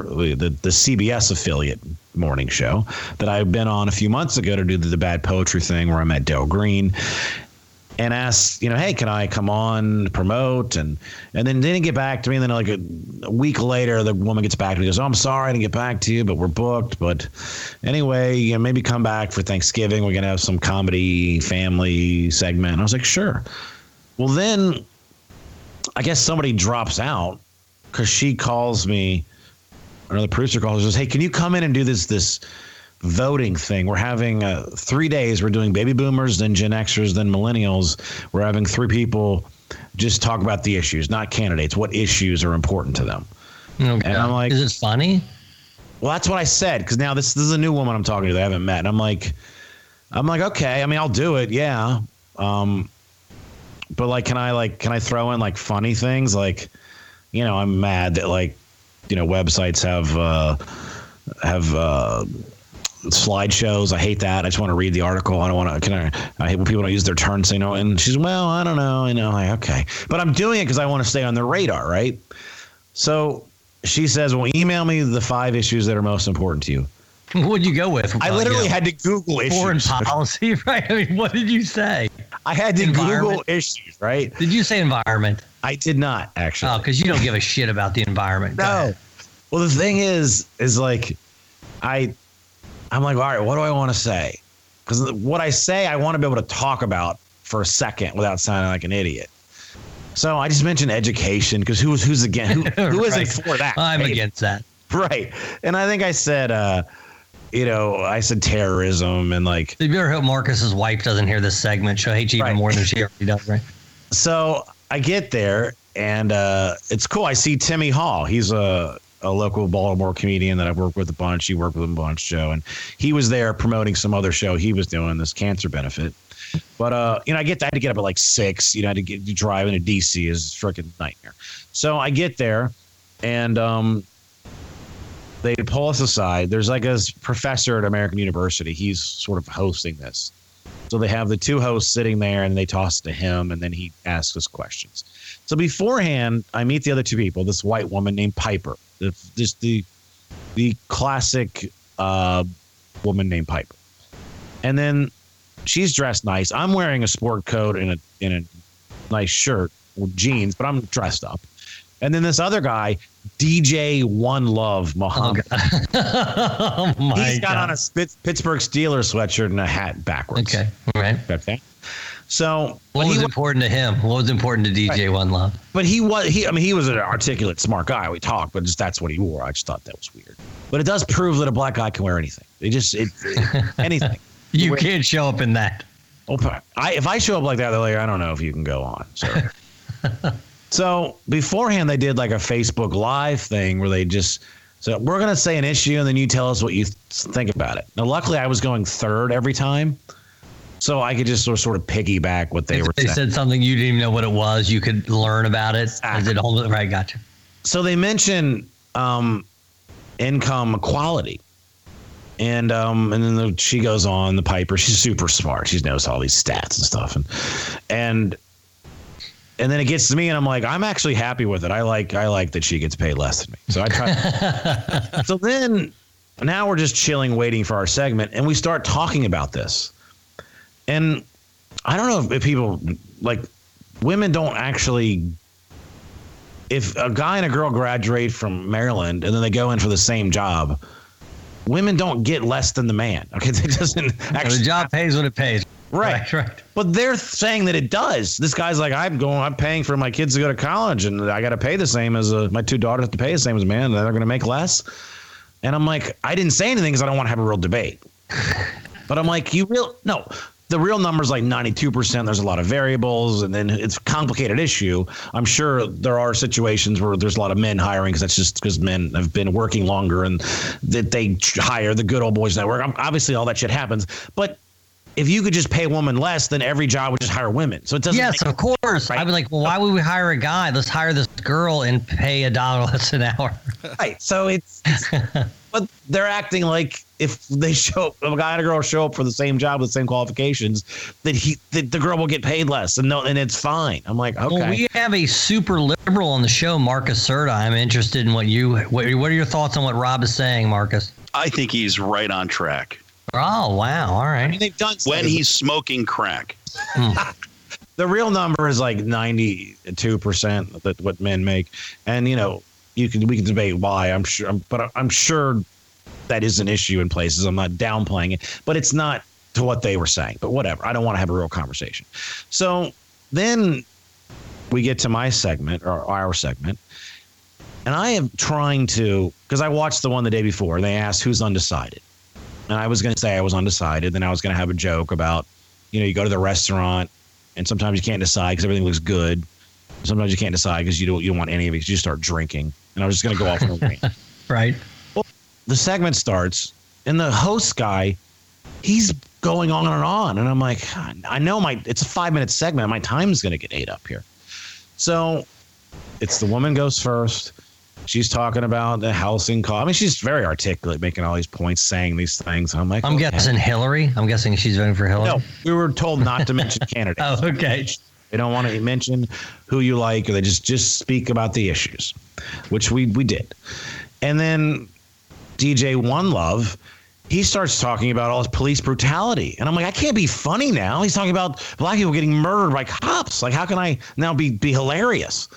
[SPEAKER 12] CBS affiliate morning show that I've been on a few months ago to do the Bad Poetry thing where I met Dale Green. And asked, hey, can I come on to promote? And then didn't get back to me. And then like a week later, the woman gets back to me and goes, "Oh, I'm sorry I didn't get back to you, but we're booked. But anyway, maybe come back for Thanksgiving. We're going to have some comedy family segment." And I was like, sure. Well, then I guess somebody drops out because she calls me, or the producer calls and says, "Hey, can you come in and do this voting thing? We're having 3 days. We're doing baby boomers, then Gen Xers, then millennials. We're having 3 people just talk about the issues, not candidates. What issues are important to them?"
[SPEAKER 13] Okay. And
[SPEAKER 12] I'm like,
[SPEAKER 13] is it funny?
[SPEAKER 12] Well, that's what I said, because now this is a new woman I'm talking to that I haven't met. And I'm like, okay. I mean, I'll do it. Yeah. But can I throw in funny things? I'm mad that websites have slideshows. I hate that. I just want to read the article. I don't want to. I hate when people don't use their turn. Say no. And she's, well, I don't know. Okay, but I'm doing it because I want to stay on the radar, right? So she says, "Well, email me the 5 issues that are most important to you."
[SPEAKER 13] What'd you go with?
[SPEAKER 12] I literally had to Google issues.
[SPEAKER 13] Foreign policy, right? I mean, what did you say?
[SPEAKER 12] I had to Google issues, right?
[SPEAKER 13] Did you say environment?
[SPEAKER 12] I did not, actually.
[SPEAKER 13] Oh, because you don't give a shit about the environment.
[SPEAKER 12] No. Well, the thing is I'm like, all right, what do I want to say? Because what I say, I want to be able to talk about for a second without sounding like an idiot. So I just mentioned education because who's again? Who
[SPEAKER 13] right.
[SPEAKER 12] isn't for that?
[SPEAKER 13] I'm against that.
[SPEAKER 12] Right. And I think I said, I said terrorism and
[SPEAKER 13] You better hope Marcus's wife doesn't hear this segment. She'll hate you even more than she already does, right?
[SPEAKER 12] So I get there and it's cool. I see Timmy Hall. He's a local Baltimore comedian that I've worked with a bunch. You worked with him a bunch, Joe. And he was there promoting some other show he was doing, this cancer benefit. But, I had to get up at 6. I had to drive into D.C. is a freaking nightmare. So I get there and they pull us aside. There's like a professor at American University. He's sort of hosting this. So they have the two hosts sitting there, and they toss it to him, and then he asks us questions. So beforehand, I meet the other two people, this white woman named Piper, just the classic woman named Piper. And then she's dressed nice. I'm wearing a sport coat and a nice shirt with jeans, but I'm dressed up. And then this other guy, DJ One Love Muhammad.
[SPEAKER 13] Oh my
[SPEAKER 12] He's got
[SPEAKER 13] God.
[SPEAKER 12] on a Pittsburgh Steelers sweatshirt and a hat backwards.
[SPEAKER 13] Okay, all right.
[SPEAKER 12] Okay. So
[SPEAKER 13] what was important to him? What was important to DJ One Love?
[SPEAKER 12] But he was an articulate, smart guy. We talked, but that's what he wore. I just thought that was weird. But it does prove that a black guy can wear anything. Anything.
[SPEAKER 13] You can't show up in that.
[SPEAKER 12] If I show up like that, they're like, I don't know if you can go on. So beforehand, they did like a Facebook Live thing where they so we're going to say an issue and then you tell us what you think about it. Now, luckily, I was going third every time. So I could just sort of piggyback what they were saying.
[SPEAKER 13] They said something you didn't even know what it was. You could learn about it. Right, gotcha.
[SPEAKER 12] So they mention income equality. And then she goes on, the Piper. She's super smart. She knows all these stats and stuff. And then it gets to me, and I'm like, I'm actually happy with it. I like that she gets paid less than me. So I try. So then now we're just chilling, waiting for our segment, and we start talking about this. And I don't know if people like women don't actually. If a guy and a girl graduate from Maryland and then they go in for the same job, women don't get less than the man. Okay, it doesn't actually.
[SPEAKER 13] The job pays what it pays.
[SPEAKER 12] Right. But they're saying that it does. This guy's like, I'm paying for my kids to go to college, and I got to pay the same as my two daughters have to pay the same as a man. And they're going to make less. And I'm like, I didn't say anything because I don't want to have a real debate. But I'm like, no. The real number is like 92%. There's a lot of variables, and then it's a complicated issue. I'm sure there are situations where there's a lot of men hiring because that's just because men have been working longer and that they hire the good old boys network. Obviously, all that shit happens. But if you could just pay a woman less, then every job would just hire women. So it doesn't.
[SPEAKER 13] Yes, of course. Right? I was like, well, why would we hire a guy? Let's hire this girl and pay $1 less an hour.
[SPEAKER 12] Right. So it's but they're acting like if they a guy and a girl show up for the same job with the same qualifications, that the girl will get paid less, and it's fine. I'm like, okay.
[SPEAKER 13] Well, we have a super liberal on the show, Marcus Serta. I'm interested in what are your thoughts on what Rob is saying, Marcus?
[SPEAKER 16] I think he's right on track.
[SPEAKER 13] Oh, wow. All right.
[SPEAKER 12] I mean, they've done
[SPEAKER 16] when he's smoking crack.
[SPEAKER 12] The real number is like 92% that what men make. And, we can debate why, I'm sure, but I'm sure that is an issue in places. I'm not downplaying it, but it's not to what they were saying. But whatever. I don't want to have a real conversation. So then we get to my segment, or our segment. And I am trying to, because I watched the one the day before, and they asked who's undecided. And I was going to say I was undecided. Then I was going to have a joke about, you go to the restaurant and sometimes you can't decide because everything looks good. Sometimes you can't decide because you don't want any of it because you start drinking. And I was just going to go off on a rant.
[SPEAKER 13] Right.
[SPEAKER 12] Well, the segment starts and the host guy, he's going on and on. And I'm like, I know it's a 5-minute segment. My time's going to get ate up here. So it's the woman goes first. She's talking about the housing cost. I mean, she's very articulate, making all these points, saying these things. I'm like,
[SPEAKER 13] I'm guessing Hillary. I'm guessing she's voting for Hillary.
[SPEAKER 12] No, we were told not to mention candidates.
[SPEAKER 13] Oh, okay.
[SPEAKER 12] They don't want to mention who you like, or they just speak about the issues, which we did. And then DJ One Love, he starts talking about all this police brutality. And I'm like, I can't be funny now. He's talking about black people getting murdered by cops. Like, how can I now be hilarious?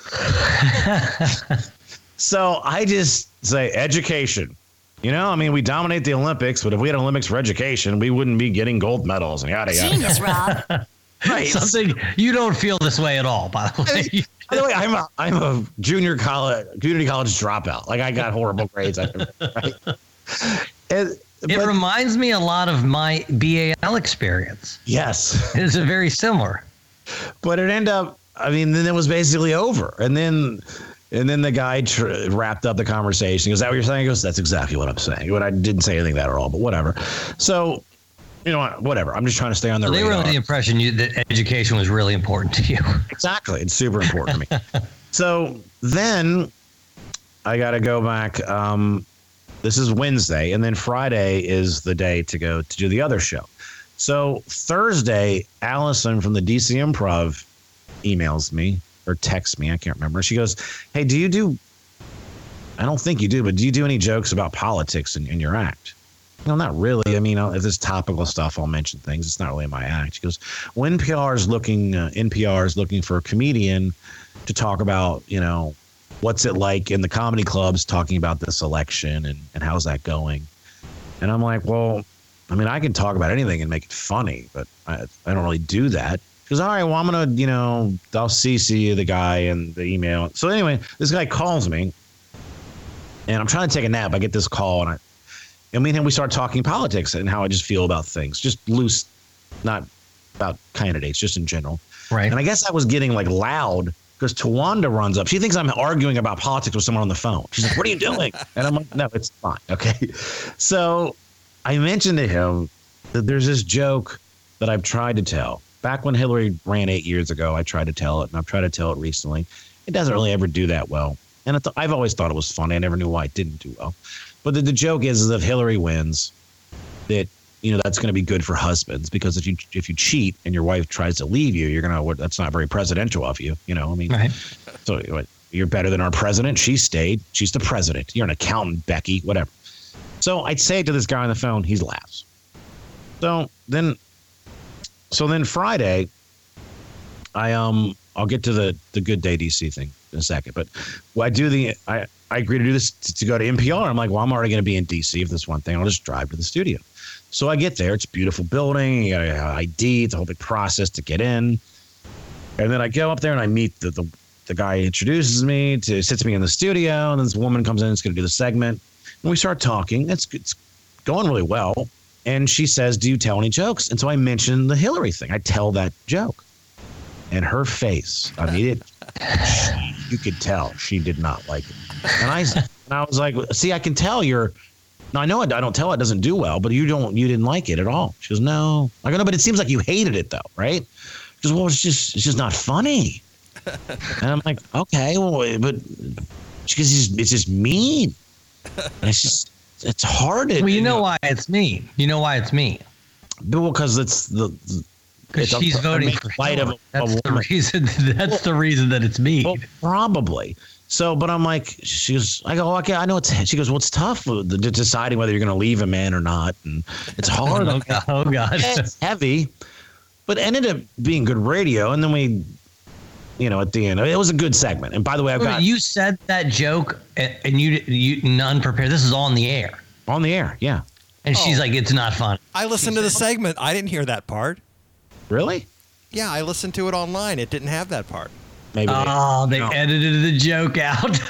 [SPEAKER 12] So I just say education. We dominate the Olympics, but if we had Olympics for education, we wouldn't be getting gold medals and yada, yada.
[SPEAKER 5] Genius, Rob.
[SPEAKER 12] Right.
[SPEAKER 13] Something you don't feel this way at all, by the way.
[SPEAKER 12] By the way, I'm a community college dropout. Like, I got horrible grades. Right?
[SPEAKER 13] It reminds me a lot of my BAL experience.
[SPEAKER 12] Yes.
[SPEAKER 13] It's very similar.
[SPEAKER 12] But it ended up, then it was basically over. And then the guy wrapped up the conversation. He goes, is that what you're saying? He goes, that's exactly what I'm saying. But I didn't say anything that at all, but whatever. So, whatever. I'm just trying to stay on the radar.
[SPEAKER 13] They were under the impression that education was really important to you.
[SPEAKER 12] Exactly. It's super important to me. So then I got to go back. This is Wednesday, and then Friday is the day to go to do the other show. So Thursday, Allison from the DC Improv emails me or texts me. I can't remember. She goes, hey, I don't think you do, but do you do any jokes about politics in your act? No, not really. I mean, if it's topical stuff, I'll mention things. It's not really my act. She goes, when NPR is looking for a comedian to talk about, what's it like in the comedy clubs talking about this election and how's that going? And I'm like, well, I mean, I can talk about anything and make it funny, but I don't really do that. She goes, all right, well, I'm going to, I'll CC you the guy in the email. So anyway, this guy calls me and I'm trying to take a nap. I get this call and me and him, we start talking politics and how I just feel about things, just loose, not about candidates, just in general.
[SPEAKER 13] Right.
[SPEAKER 12] And I guess I was getting like loud because Tawanda runs up. She thinks I'm arguing about politics with someone on the phone. She's like, what are you doing? And I'm like, no, it's fine. Okay. So I mentioned to him that there's this joke that I've tried to tell. Back when Hillary ran 8 years ago, I tried to tell it, and I've tried to tell it recently. It doesn't really ever do that well. And I've always thought it was funny. I never knew why it didn't do well. But the joke is that if Hillary wins, that that's going to be good for husbands, because if you cheat and your wife tries to leave you, that's not very presidential of you.
[SPEAKER 13] Right.
[SPEAKER 12] So you're better than our president. She stayed. She's the president. You're an accountant, Becky, whatever. So I'd say it to this guy on the phone. He laughs. So then Friday, I'll get to the Good Day DC thing in a second. But I agree to do this to go to NPR. I'm like, well, I'm already going to be in DC if this one thing. I'll just drive to the studio. So I get there. It's a beautiful building. You got to have ID. It's a whole big process to get in. And then I go up there and I meet the guy who introduces me, sits me in the studio. And then this woman comes in and is going to do the segment. And we start talking. It's going really well. And she says, do you tell any jokes? And so I mentioned the Hillary thing. I tell that joke. And her face, you could tell she did not like it. And I was like, see, I can tell you're. Now I know I don't tell it doesn't do well, but you didn't like it at all. She goes, no. I go, no, but it seems like you hated it though, right? She goes, well, it's just not funny. And I'm like, okay, well, but she goes, it's just mean. And it's hard.
[SPEAKER 13] Well, you know why it's mean.
[SPEAKER 12] Because it's
[SPEAKER 13] because she's voting for Hillary. That's the reason that it's mean.
[SPEAKER 12] Well, probably. So, but I'm like, I go, okay, I know she goes, well, it's tough deciding whether you're going to leave a man or not. And it's hard.
[SPEAKER 13] Oh, God.
[SPEAKER 12] It's heavy, but it ended up being good radio. And then we, at the end, it was a good segment. And by the way,
[SPEAKER 13] you said that joke and you unprepared. This is on the air.
[SPEAKER 12] On the air, yeah.
[SPEAKER 13] And she's like, it's not fun.
[SPEAKER 1] I listened to the segment. I didn't hear that part.
[SPEAKER 12] Really?
[SPEAKER 1] Yeah, I listened to it online. It didn't have that part.
[SPEAKER 12] Maybe
[SPEAKER 13] they edited the joke out.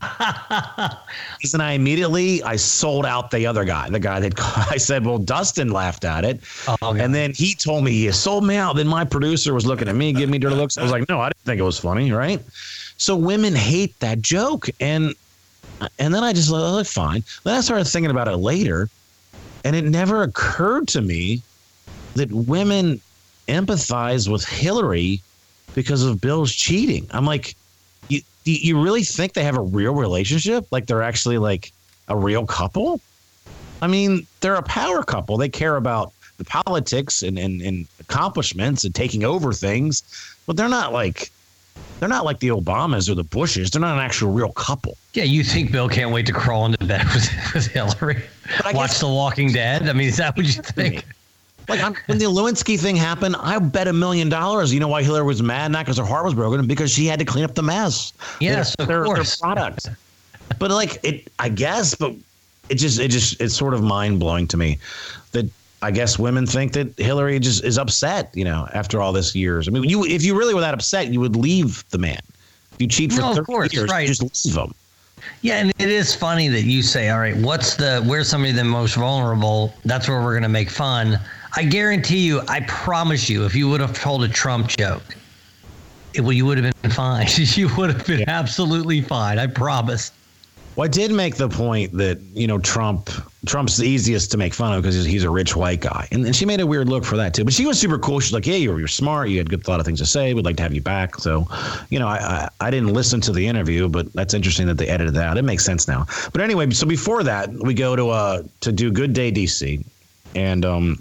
[SPEAKER 12] And I sold out the other guy, the guy that I said, well, Dustin laughed at it. And then he told me he sold me out. Then my producer was looking at me, giving me dirty looks. I was like, no, I didn't think it was funny. Right. So women hate that joke. And then I just like, fine. Then I started thinking about it later. And it never occurred to me that women empathize with Hillary because of Bill's cheating. I'm like, you really think they have a real relationship? Like they're actually like a real couple? I mean, they're a power couple. They care about the politics and accomplishments and taking over things, but they're not like the Obamas or the Bushes. They're not an actual real couple.
[SPEAKER 13] Yeah, you think Bill can't wait to crawl into bed with Hillary? Watch The Walking Dead? I mean, is that what you think?
[SPEAKER 12] Like when the Lewinsky thing happened, I bet $1 million. You know why Hillary was mad? Not because her heart was broken, because she had to clean up the mess.
[SPEAKER 13] Yes, of course.
[SPEAKER 12] Their products. But like it, I guess. But it's sort of mind blowing to me that I guess women think that Hillary just is upset. After all this years. I mean, if you really were that upset, you would leave the man. If you cheat for 30 years, right. You just leave him.
[SPEAKER 13] Yeah, and it is funny that you say, all right, where's somebody the most vulnerable? That's where we're going to make fun. I guarantee you, I promise you, if you would have told a Trump joke, you would have been fine. You would have been absolutely fine. I promise.
[SPEAKER 12] Well, I did make the point that, Trump's the easiest to make fun of because he's a rich white guy. And she made a weird look for that, too. But she was super cool. She's like, hey, you're smart. You had a lot of things to say. We'd like to have you back. So, I didn't listen to the interview, but that's interesting that they edited that out. It makes sense now. But anyway, so before that, we go to do Good Day DC. And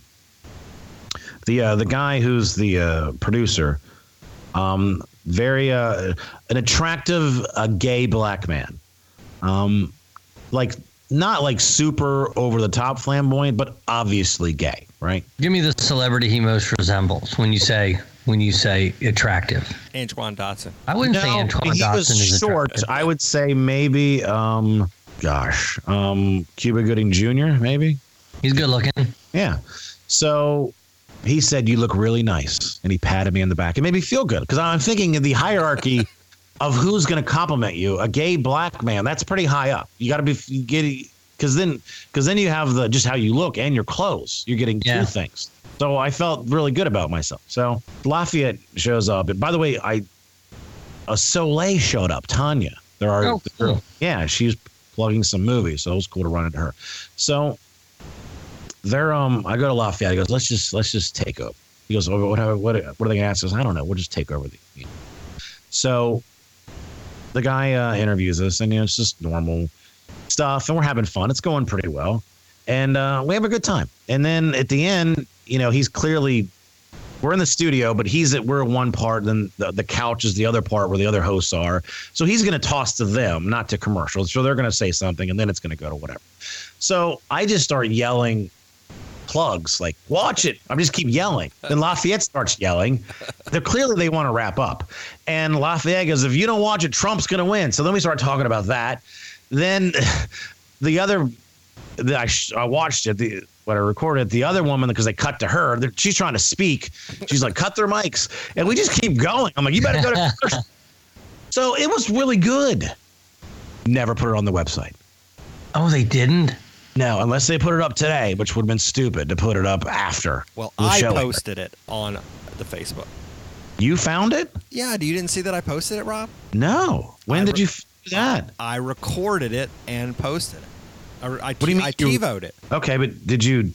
[SPEAKER 12] the guy who's the producer, very an attractive gay black man. Not like super over the top flamboyant, but obviously gay, right?
[SPEAKER 13] Give me the celebrity he most resembles when you say attractive.
[SPEAKER 1] Antoine Dotson.
[SPEAKER 13] I wouldn't say Antoine Dotson is
[SPEAKER 12] short.
[SPEAKER 13] attractive.
[SPEAKER 12] I would say maybe Cuba Gooding Jr. maybe.
[SPEAKER 13] He's good looking.
[SPEAKER 12] Yeah. So he said, "You look really nice," and he patted me on the back. It made me feel good because I'm thinking of the hierarchy of who's going to compliment you. A gay black man, that's pretty high up. You got to be getting because then you have just how you look and your clothes. You're getting two things. So I felt really good about myself. So Lafayette shows up, and by the way, a Soleil showed up. Tanya,
[SPEAKER 13] cool.
[SPEAKER 12] Yeah, she's plugging some movies, so it was cool to run into her. So they're I go to Lafayette. He goes, let's just take over. He goes, what are they going to ask us? I don't know. We'll just take over the meeting. So the guy interviews us, and it's just normal stuff, and we're having fun. It's going pretty well, and we have a good time. And then at the end, he's clearly we're in the studio, but we're at one part, then the couch is the other part where the other hosts are. So he's going to toss to them, not to commercials. So they're going to say something, and then it's going to go to whatever. So I just start yelling plugs like, watch it. I just keep yelling. Then Lafayette starts yelling. They want to wrap up. And Lafayette goes, if you don't watch it, Trump's going to win. So then we start talking about that. Then I watched it, when I recorded, the other woman, because they cut to her, she's trying to speak. She's like, cut their mics. And we just keep going. I'm like, you better go to first. So it was really good. Never put it on the website.
[SPEAKER 13] Oh, they didn't?
[SPEAKER 12] No, unless they put it up today, which would have been stupid to put it up after.
[SPEAKER 1] Well, I posted it on the Facebook.
[SPEAKER 12] You found it?
[SPEAKER 1] Yeah. You didn't see that I posted it, Rob?
[SPEAKER 12] No. When did you do that?
[SPEAKER 1] I recorded it and posted it.
[SPEAKER 12] What do you mean?
[SPEAKER 1] I TiVo'd it.
[SPEAKER 12] Okay, but did you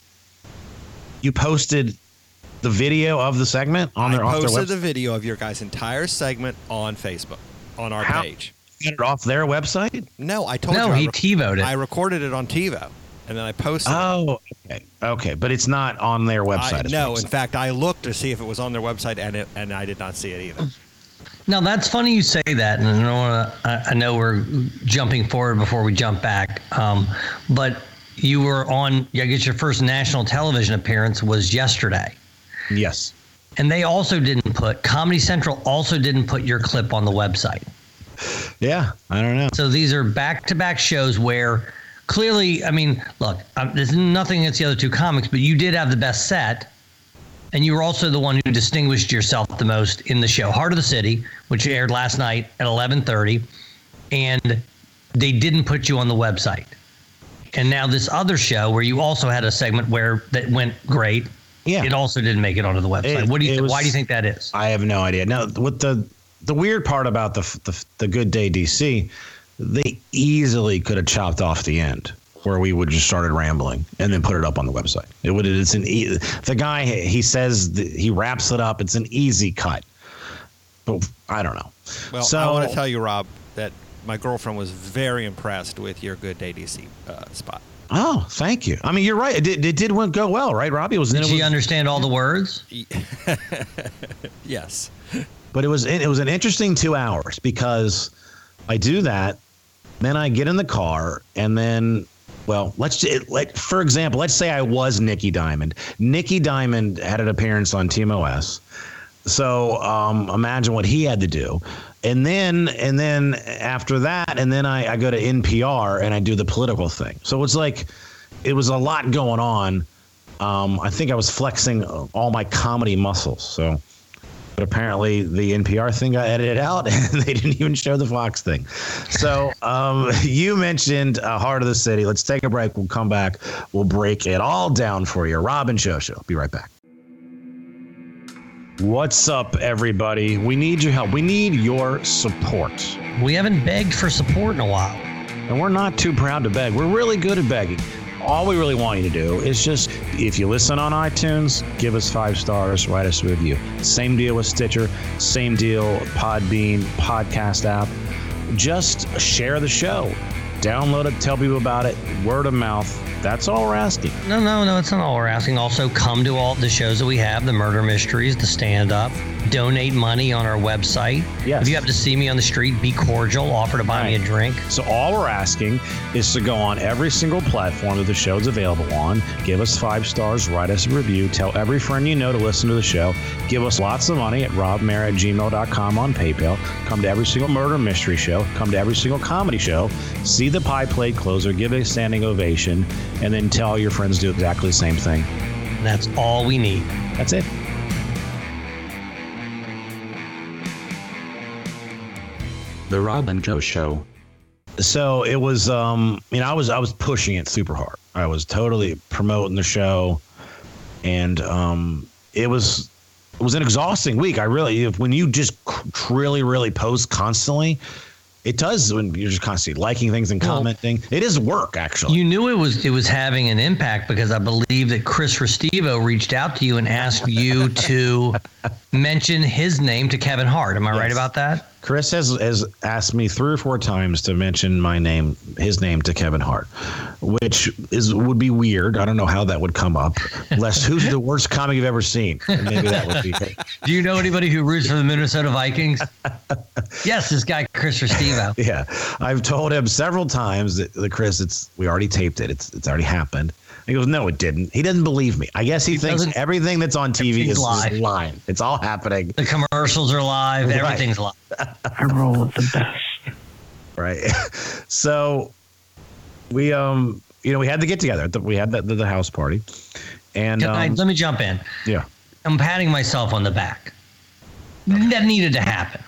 [SPEAKER 12] posted the video of the segment on their website? I posted
[SPEAKER 1] the video of your guys' entire segment on Facebook, on our page.
[SPEAKER 12] You got it off their website?
[SPEAKER 1] No, I told you.
[SPEAKER 13] No, he TiVo'd it.
[SPEAKER 1] I recorded it on TiVo, and then I posted it.
[SPEAKER 12] Oh, okay. But it's not on their website.
[SPEAKER 1] No, in fact, I looked to see if it was on their website, and I did not see it either.
[SPEAKER 13] Now, that's funny you say that, and I know we're jumping forward before we jump back, but you were on, I guess your first national television appearance was yesterday.
[SPEAKER 12] Yes.
[SPEAKER 13] And they also Comedy Central also didn't put your clip on the website.
[SPEAKER 12] Yeah, I don't know.
[SPEAKER 13] So these are back-to-back shows where clearly, I mean, look, there's nothing against the other two comics, but you did have the best set. And you were also the one who distinguished yourself the most in the show, Heart of the City, which aired last night at 11:30, and they didn't put you on the website. And now this other show where you also had a segment that went great, it also didn't make it onto the website. Why do you think that is?
[SPEAKER 12] I have no idea. Now, with the weird part about the Good Day DC, they easily could have chopped off the end, where we would just started rambling and then put it up on the website. The guy, he says he wraps it up. It's an easy cut, but I don't know.
[SPEAKER 1] Well, I want to tell you, Rob, that my girlfriend was very impressed with your Good Day DC spot.
[SPEAKER 12] Oh, thank you. I mean, you're right. It did go well, right, Robbie?
[SPEAKER 13] Did she understand all the words?
[SPEAKER 1] Yes.
[SPEAKER 12] But it was an interesting 2 hours because I do that, then I get in the car, and then. Well, for example, let's say I was Nikki Diamond. Nikki Diamond had an appearance on Team OS. So imagine what he had to do. And then after that, and then I go to NPR and I do the political thing. So it's like it was a lot going on. I think I was flexing all my comedy muscles. So. But apparently the NPR thing got edited out and they didn't even show the Fox thing. So you mentioned Heart of the City. Let's take a break. We'll come back. We'll break it all down for you. Rob and Joe Show. Be right back. What's up, everybody? We need your help. We need your support.
[SPEAKER 13] We haven't begged for support in a while.
[SPEAKER 12] And we're not too proud to beg. We're really good at begging. All we really want you to do is just, if you listen on iTunes, give us 5 stars, write us a review. Same deal with Stitcher, same deal Podbean, podcast app. Just share the show. Download it, tell people about it, word of mouth. That's all we're asking.
[SPEAKER 13] No, it's not all we're asking. Also, come to all the shows that we have, the murder mysteries, the stand-up. Donate money on our website.
[SPEAKER 12] Yes.
[SPEAKER 13] If you happen to see me on the street, be cordial. Offer to buy me a drink.
[SPEAKER 12] So all we're asking is to go on every single platform that the show's available on. Give us 5 stars. Write us a review. Tell every friend you know to listen to the show. Give us lots of money at robmayer@gmail.com on PayPal. Come to every single murder mystery show. Come to every single comedy show. See the Pie Plate closer. Give it a standing ovation. And then tell your friends to do exactly the same thing.
[SPEAKER 13] And that's all we need.
[SPEAKER 12] That's it.
[SPEAKER 2] The Rob and Joe Show.
[SPEAKER 12] So it was, I was pushing it super hard. I was totally promoting the show, and it was an exhausting week. When you just really post constantly, it does when you're just constantly liking things and commenting. It is work, actually.
[SPEAKER 13] You knew it was having an impact because I believe that Chris Restivo reached out to you and asked you to mention his name to Kevin Hart. Am I right about that?
[SPEAKER 12] Chris has asked me 3 or 4 times to mention his name to Kevin Hart, which would be weird. I don't know how that would come up. Unless who's the worst comic you've ever seen? Maybe that would be.
[SPEAKER 13] Do you know anybody who roots for the Minnesota Vikings? Yes, this guy Chris Restivo.
[SPEAKER 12] Yeah, I've told him several times that Chris, we already taped it. It's already happened. He goes, no, it didn't. He doesn't believe me. I guess he thinks everything that's on TV is live. It's all happening.
[SPEAKER 13] The commercials are live. Right. Everything's live.
[SPEAKER 17] I roll with the best.
[SPEAKER 12] Right. So we had to get together. We had the house party. And
[SPEAKER 13] let me jump in.
[SPEAKER 12] Yeah.
[SPEAKER 13] I'm patting myself on the back. That needed to happen.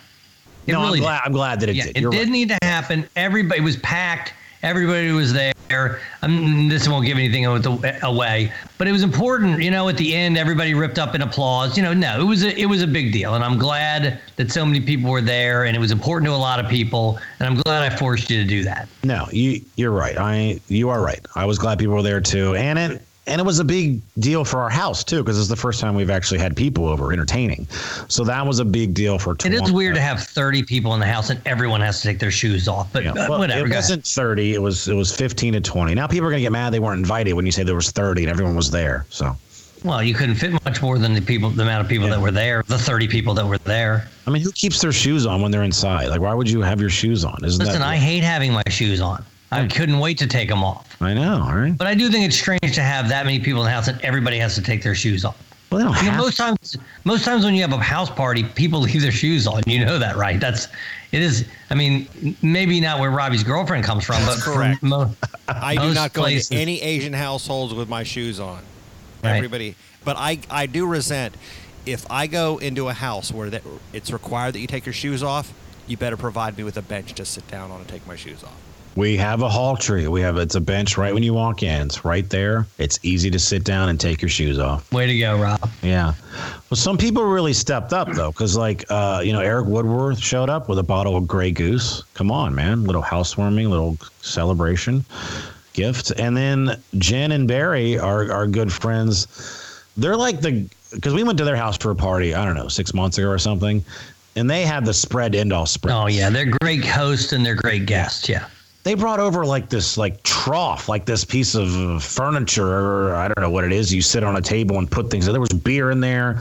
[SPEAKER 12] I'm glad that it did.
[SPEAKER 13] It did need to happen. Everybody was packed. Everybody was there. This won't give anything away, but it was important. At the end, everybody ripped up in applause. No, it was a big deal, and I'm glad that so many people were there, and it was important to a lot of people, and I'm glad I forced you to do that.
[SPEAKER 12] No, you're right. You are right. I was glad people were there too, and it was a big deal for our house too, because it's the first time we've actually had people over entertaining. So that was a big deal for.
[SPEAKER 13] It is weird to have 30 people in the house and everyone has to take their shoes off. But whatever.
[SPEAKER 12] It wasn't 30. It was 15 to 20. Now people are gonna get mad they weren't invited when you say there was 30 and everyone was there. So.
[SPEAKER 13] Well, you couldn't fit much more than the amount of people that were there. The 30 people that were there.
[SPEAKER 12] I mean, who keeps their shoes on when they're inside? Like, why would you have your shoes on?
[SPEAKER 13] I hate having my shoes on. I couldn't wait to take them off.
[SPEAKER 12] I know, all right.
[SPEAKER 13] But I do think it's strange to have that many people in the house and everybody has to take their shoes off.
[SPEAKER 12] Well, they don't have
[SPEAKER 13] most times when you have a house party, people leave their shoes on. You know that, right? It is. I mean, maybe not where Robbie's girlfriend comes from, but
[SPEAKER 1] correct.
[SPEAKER 13] I
[SPEAKER 1] do not go into any Asian households with my shoes on. Right. Everybody, but I do resent if I go into a house where it's required that you take your shoes off. You better provide me with a bench to sit down on and take my shoes off.
[SPEAKER 12] We have a hall tree. It's a bench right when you walk in. It's right there. It's easy to sit down and take your shoes off.
[SPEAKER 13] Way to go, Rob.
[SPEAKER 12] Yeah. Well, some people really stepped up, though, because, Eric Woodworth showed up with a bottle of Grey Goose. Come on, man. Little housewarming, little celebration gift. And then Jen and Barry are good friends. They're like because we went to their house for a party, I don't know, 6 months ago or something, and they had the spread end-all spread.
[SPEAKER 13] Oh, yeah. They're great hosts and they're great guests, yeah.
[SPEAKER 12] They brought over this trough, this piece of furniture, or I don't know what it is. You sit on a table and put things. There was beer in there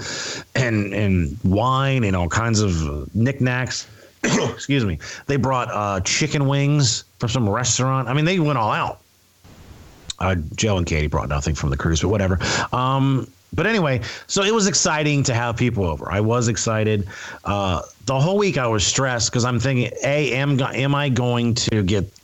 [SPEAKER 12] and wine and all kinds of knickknacks. Excuse me. They brought chicken wings from some restaurant. I mean, they went all out. Joe and Katie brought nothing from the cruise, but whatever. But anyway, so it was exciting to have people over. I was excited. The whole week I was stressed because I'm thinking, am I going to get,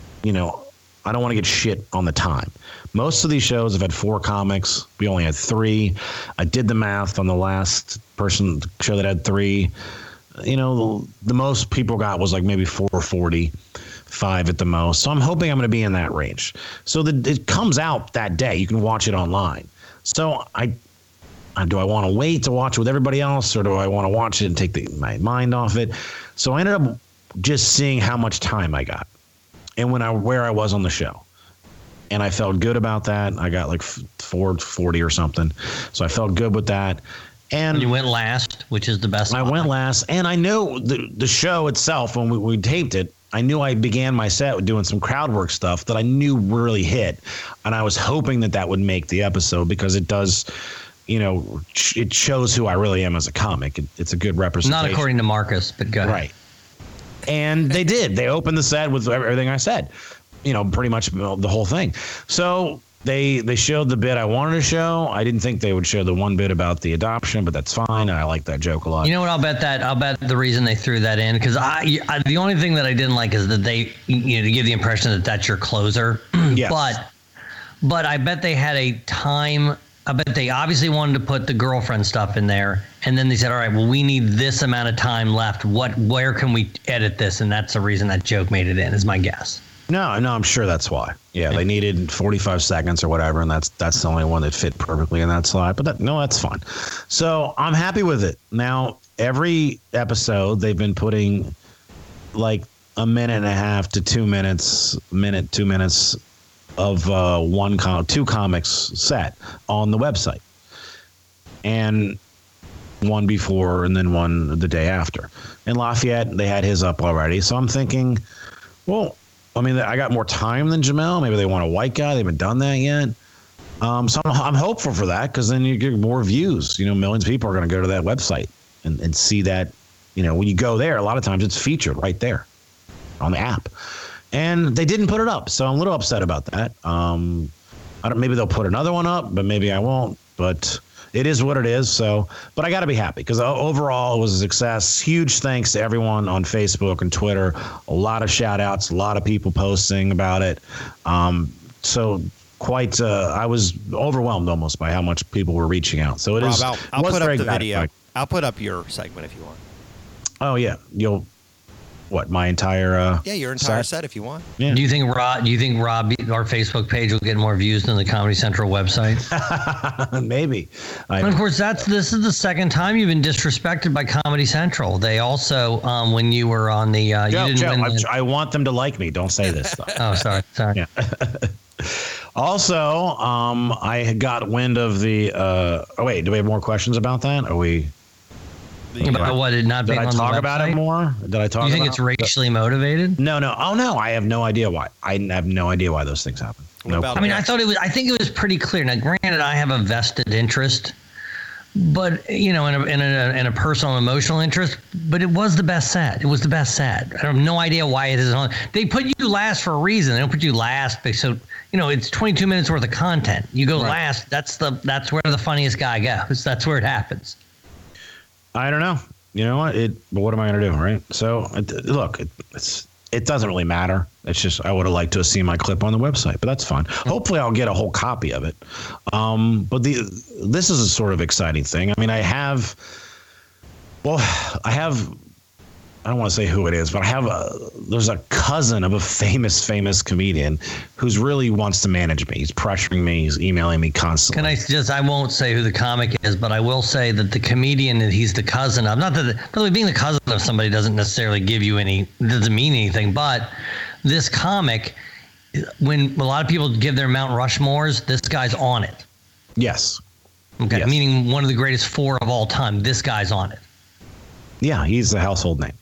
[SPEAKER 12] I don't want to get shit on the time. Most of these shows have had 4 comics. We only had 3. I did the math on the last show that had 3. The most people got was maybe 440. 5 at the most. So I'm hoping I'm going to be in that range. So it comes out that day. You can watch it online. So do I want to wait to watch it with everybody else, or do I want to watch it and take my mind off it? So I ended up just seeing how much time I got. and where I was on the show. And I felt good about that. I got like 440 or something. So I felt good with that. And
[SPEAKER 13] you went last, which is the best.
[SPEAKER 12] I went last. And I knew the show itself, when we taped it, I knew I began my set with doing some crowd work stuff that I knew really hit. And I was hoping that would make the episode, because it does, it shows who I really am as a comic. It's a good representation.
[SPEAKER 13] Not according to Marcus, but go ahead.
[SPEAKER 12] Right. And they did. They opened the set with everything I said. Pretty much the whole thing. So they showed the bit I wanted to show. I didn't think they would show the one bit about the adoption, but that's fine. I like that joke a lot.
[SPEAKER 13] You know what? I'll bet the reason they threw that in, because the only thing that I didn't like is that they, to give the impression that that's your closer.
[SPEAKER 12] Yes.
[SPEAKER 13] But I bet they had a time. I bet they obviously wanted to put the girlfriend stuff in there, and then they said, all right, well, we need this amount of time left. Where can we edit this? And that's the reason that joke made it in, is my guess.
[SPEAKER 12] No, I'm sure that's why. Yeah, they needed 45 seconds or whatever, and that's the only one that fit perfectly in that slide. But that's fine. So I'm happy with it. Now, every episode, they've been putting like a minute and a half to 2 minutes, 2 minutes of two comics set on the website. And one before and then one the day after. In Lafayette, they had his up already. So I'm thinking, well, I mean, I got more time than Jamel. Maybe they want a white guy. They haven't done that yet. So I'm hopeful for that, because then you get more views. Millions of people are going to go to that website and see that. When you go there, a lot of times it's featured right there on the app. And they didn't put it up, so I'm a little upset about that. Maybe they'll put another one up, but maybe I won't. But it is what it is. But I got to be happy, because overall it was a success. Huge thanks to everyone on Facebook and Twitter. A lot of shout outs, a lot of people posting about it. So quite, I was overwhelmed almost by how much people were reaching out. So it
[SPEAKER 1] Rob,
[SPEAKER 12] is.
[SPEAKER 1] I'll put up the video. I'll put up your segment if you want.
[SPEAKER 12] Oh yeah, my entire
[SPEAKER 1] your entire set if you want.
[SPEAKER 12] Yeah.
[SPEAKER 13] Do you think Rob, our Facebook page will get more views than the Comedy Central website?
[SPEAKER 12] Maybe.
[SPEAKER 13] And of course, this is the second time you've been disrespected by Comedy Central. They also, when you were on the,
[SPEAKER 12] I want them to like me. Don't say this stuff.
[SPEAKER 13] Oh, sorry.
[SPEAKER 12] Yeah. Also, I had got wind of the. Oh wait, do we have more questions about that? Are we?
[SPEAKER 13] About what, it not being on the website?
[SPEAKER 12] Did I talk about it more? Did I talk?
[SPEAKER 13] Do you think it's racially motivated?
[SPEAKER 12] No. Oh no, I have no idea why. I have no idea why those things happen.
[SPEAKER 13] I mean, I think it was pretty clear. Now, granted, I have a vested interest, but in a personal and emotional interest. But it was the best set. It was the best set. I have no idea why it isn't on. They put you last for a reason. They don't put you last, so it's 22 minutes worth of content. You go last. That's where the funniest guy goes. That's where it happens.
[SPEAKER 12] I don't know. You know what? But what am I going to do, right? So, look, it doesn't really matter. It's just I would have liked to have seen my clip on the website, but that's fine. Hopefully, I'll get a whole copy of it. But this is a sort of exciting thing. I mean, I don't want to say who it is, but there's a cousin of a famous comedian who's really wants to manage me. He's pressuring me. He's emailing me constantly.
[SPEAKER 13] I won't say who the comic is, but I will say that the comedian that he's the cousin of, not that really being the cousin of somebody doesn't necessarily doesn't mean anything, but this comic, when a lot of people give their Mount Rushmores, this guy's on it.
[SPEAKER 12] Yes.
[SPEAKER 13] Okay.
[SPEAKER 12] Yes.
[SPEAKER 13] Meaning one of the greatest four of all time. This guy's on it.
[SPEAKER 12] Yeah, he's a household name.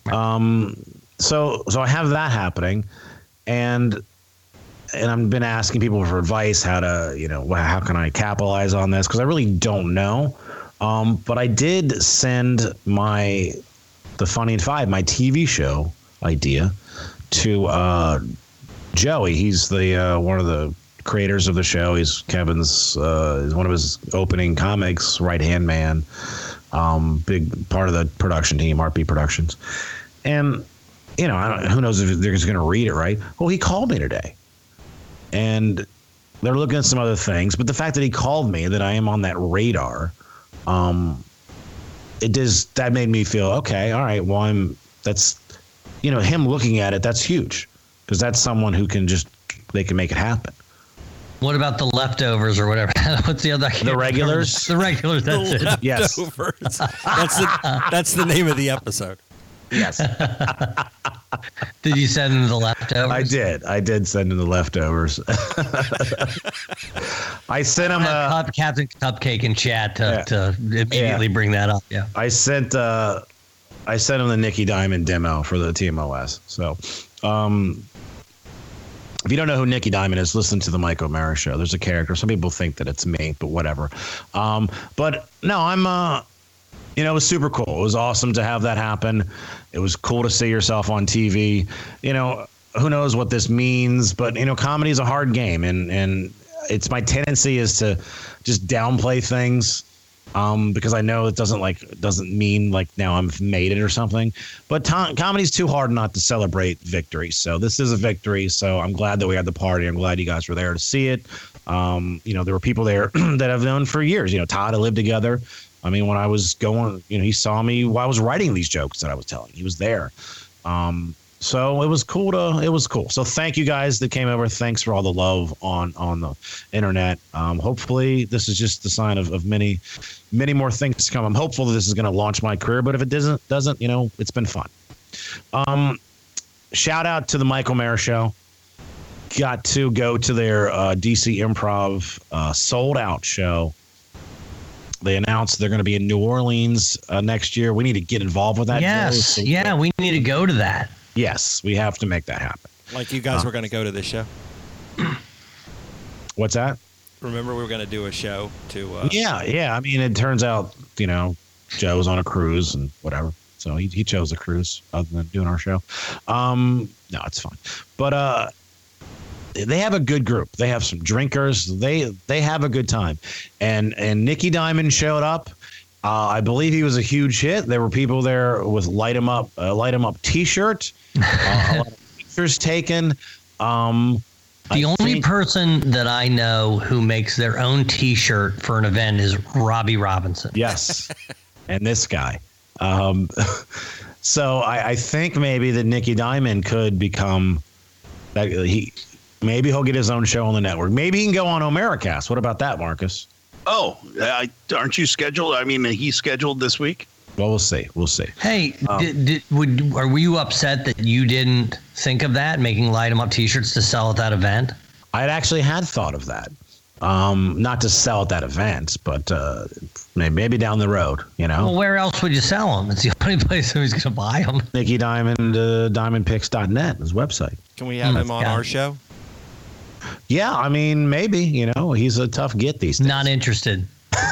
[SPEAKER 12] So I have that happening, and I've been asking people for advice how how can I capitalize on this, because I really don't know. But I did send the Funny in Five, my TV show idea, to Joey. He's the one of the creators of the show. He's Kevin's one of his opening comics, right-hand man. Big part of the production team, RP Productions. And, who knows if they're just going to read it, right? Well, he called me today. And they're looking at some other things. But the fact that he called me, that I am on that radar, that made me feel, okay, all right, well, him looking at it, that's huge. Because that's someone who they can make it happen.
[SPEAKER 13] What about the leftovers or whatever? What's the other?
[SPEAKER 12] The regulars.
[SPEAKER 13] The regulars. That's it.
[SPEAKER 12] Yes.
[SPEAKER 1] That's the name of the episode.
[SPEAKER 12] Yes.
[SPEAKER 13] Did you send him the leftovers?
[SPEAKER 12] I did send him the leftovers. I sent him
[SPEAKER 13] Captain Cupcake in chat to immediately bring that up. Yeah.
[SPEAKER 12] I sent him the Nicky Diamond demo for the TMOS. So, if you don't know who Nicky Diamond is, listen to the Mike O'Mara show. There's a character. Some people think that it's me, but whatever. But no, it was super cool. It was awesome to have that happen. It was cool to see yourself on TV. Who knows what this means, but comedy is a hard game, and it's my tendency is to just downplay things. Because I know it doesn't mean like now I've made it or something, but comedy's too hard not to celebrate victory. So this is a victory. So I'm glad that we had the party. I'm glad you guys were there to see it. There were people there that I've known for years. Todd and I lived together. I mean, when I was going, he saw me while I was writing these jokes that I was telling. He was there. So it was cool. So thank you guys that came over. Thanks for all the love on the internet. Hopefully this is just the sign of many, many more things to come. I'm hopeful that this is going to launch my career, but if it doesn't, it's been fun. Shout out to the Mike O'Mara show. Got to go to their DC Improv sold out show. They announced they're going to be in New Orleans next year. We need to get involved with that.
[SPEAKER 13] Yes. We need to go to that.
[SPEAKER 12] Yes, we have to make that happen.
[SPEAKER 1] Like you guys were going to go to this show.
[SPEAKER 12] What's that?
[SPEAKER 1] Remember we were going to do a show to...
[SPEAKER 12] Yeah. I mean, it turns out, Joe's on a cruise and whatever. So he chose a cruise other than doing our show. No, it's fine. But they have a good group. They have some drinkers. They have a good time. And Nicky Diamond showed up. I believe he was a huge hit. There were people there with Light 'em Up T-shirt. A lot of pictures taken.
[SPEAKER 13] The only person that I know who makes their own T-shirt for an event is Robbie Robinson.
[SPEAKER 12] Yes, and this guy. So I think maybe that Nicky Diamond could become that. Maybe he'll get his own show on the network. Maybe he can go on Omeracast. What about that, Marcus?
[SPEAKER 16] Oh, aren't you scheduled? I mean, he's scheduled this week.
[SPEAKER 12] Well, we'll see.
[SPEAKER 13] Hey, were you upset that you didn't think of that, making Light 'em Up T-shirts to sell at that event?
[SPEAKER 12] I'd actually had thought of that. Not to sell at that event, but maybe down the road,
[SPEAKER 13] Well, where else would you sell them? It's the only place who's going to buy them.
[SPEAKER 12] Nicky Diamond, diamondpicks.net, his website.
[SPEAKER 1] Can we have him on our show?
[SPEAKER 12] Yeah, I mean, maybe, he's a tough get these days.
[SPEAKER 13] Not interested.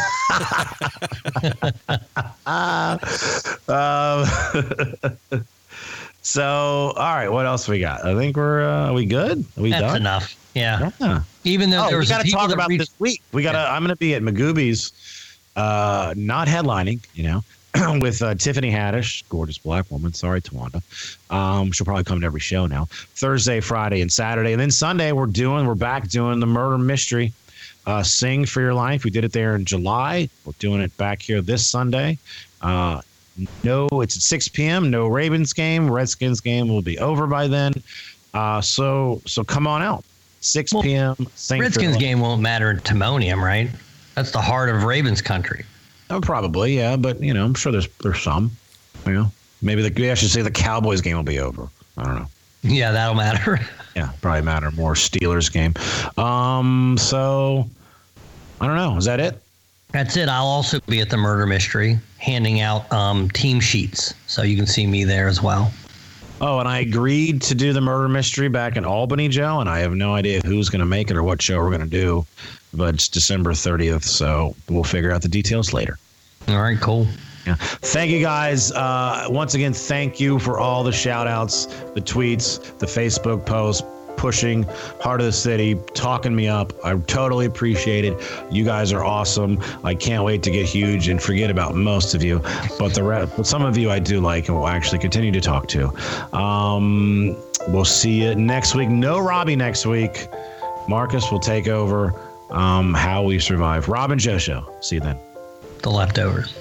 [SPEAKER 12] So, all right, what else we got? I think are we good? Are we
[SPEAKER 13] That's
[SPEAKER 12] done?
[SPEAKER 13] enough. Yeah. Even though there was
[SPEAKER 12] we got to talk about this week. I'm going to be at Magooby's, not headlining, with Tiffany Haddish, gorgeous black woman. Sorry, Tawanda. She'll probably come to every show now. Thursday, Friday, and Saturday. And then Sunday, we're back doing the murder mystery. Sing for Your Life. We did it there in July. We're doing it back here this Sunday. It's at 6 p.m. No Ravens game. Redskins game will be over by then. So come on out. 6 p.m. Sing
[SPEAKER 13] Redskins game won't matter in Timonium, right? That's the heart of Ravens country.
[SPEAKER 12] Oh, probably, yeah. But, I'm sure there's some. Maybe I should say the Cowboys game will be over. I don't know.
[SPEAKER 13] Yeah, that'll matter.
[SPEAKER 12] Yeah, probably matter more. Steelers game. So, I don't know. Is that it?
[SPEAKER 13] That's it. I'll also be at the murder mystery handing out team sheets. So you can see me there as well.
[SPEAKER 12] Oh, and I agreed to do the murder mystery back in Albany, Joe, and I have no idea who's going to make it or what show we're going to do. But it's December 30th, so we'll figure out the details later.
[SPEAKER 13] All right, cool.
[SPEAKER 12] Yeah. Thank you, guys. Once again, thank you for all the shout-outs, the tweets, the Facebook posts, pushing Heart of the City, talking me up. I totally appreciate it. You guys are awesome. I can't wait to get huge and forget about most of you. But but some of you I do like and will actually continue to talk to. We'll see you next week. No Robbie next week. Marcus will take over How We Survive. Rob and Joe Show. See you then.
[SPEAKER 13] The leftovers.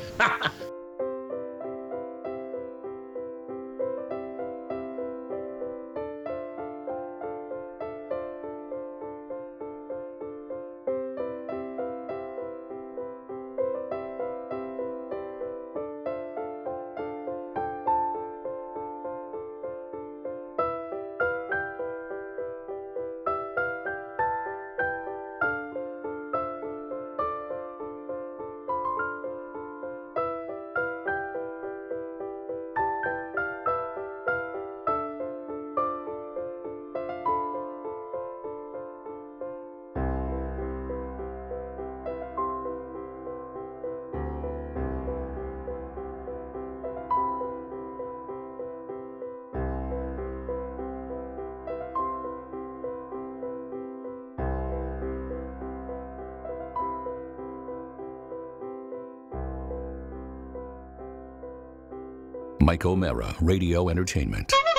[SPEAKER 18] Mike O'Mara, Radio Entertainment.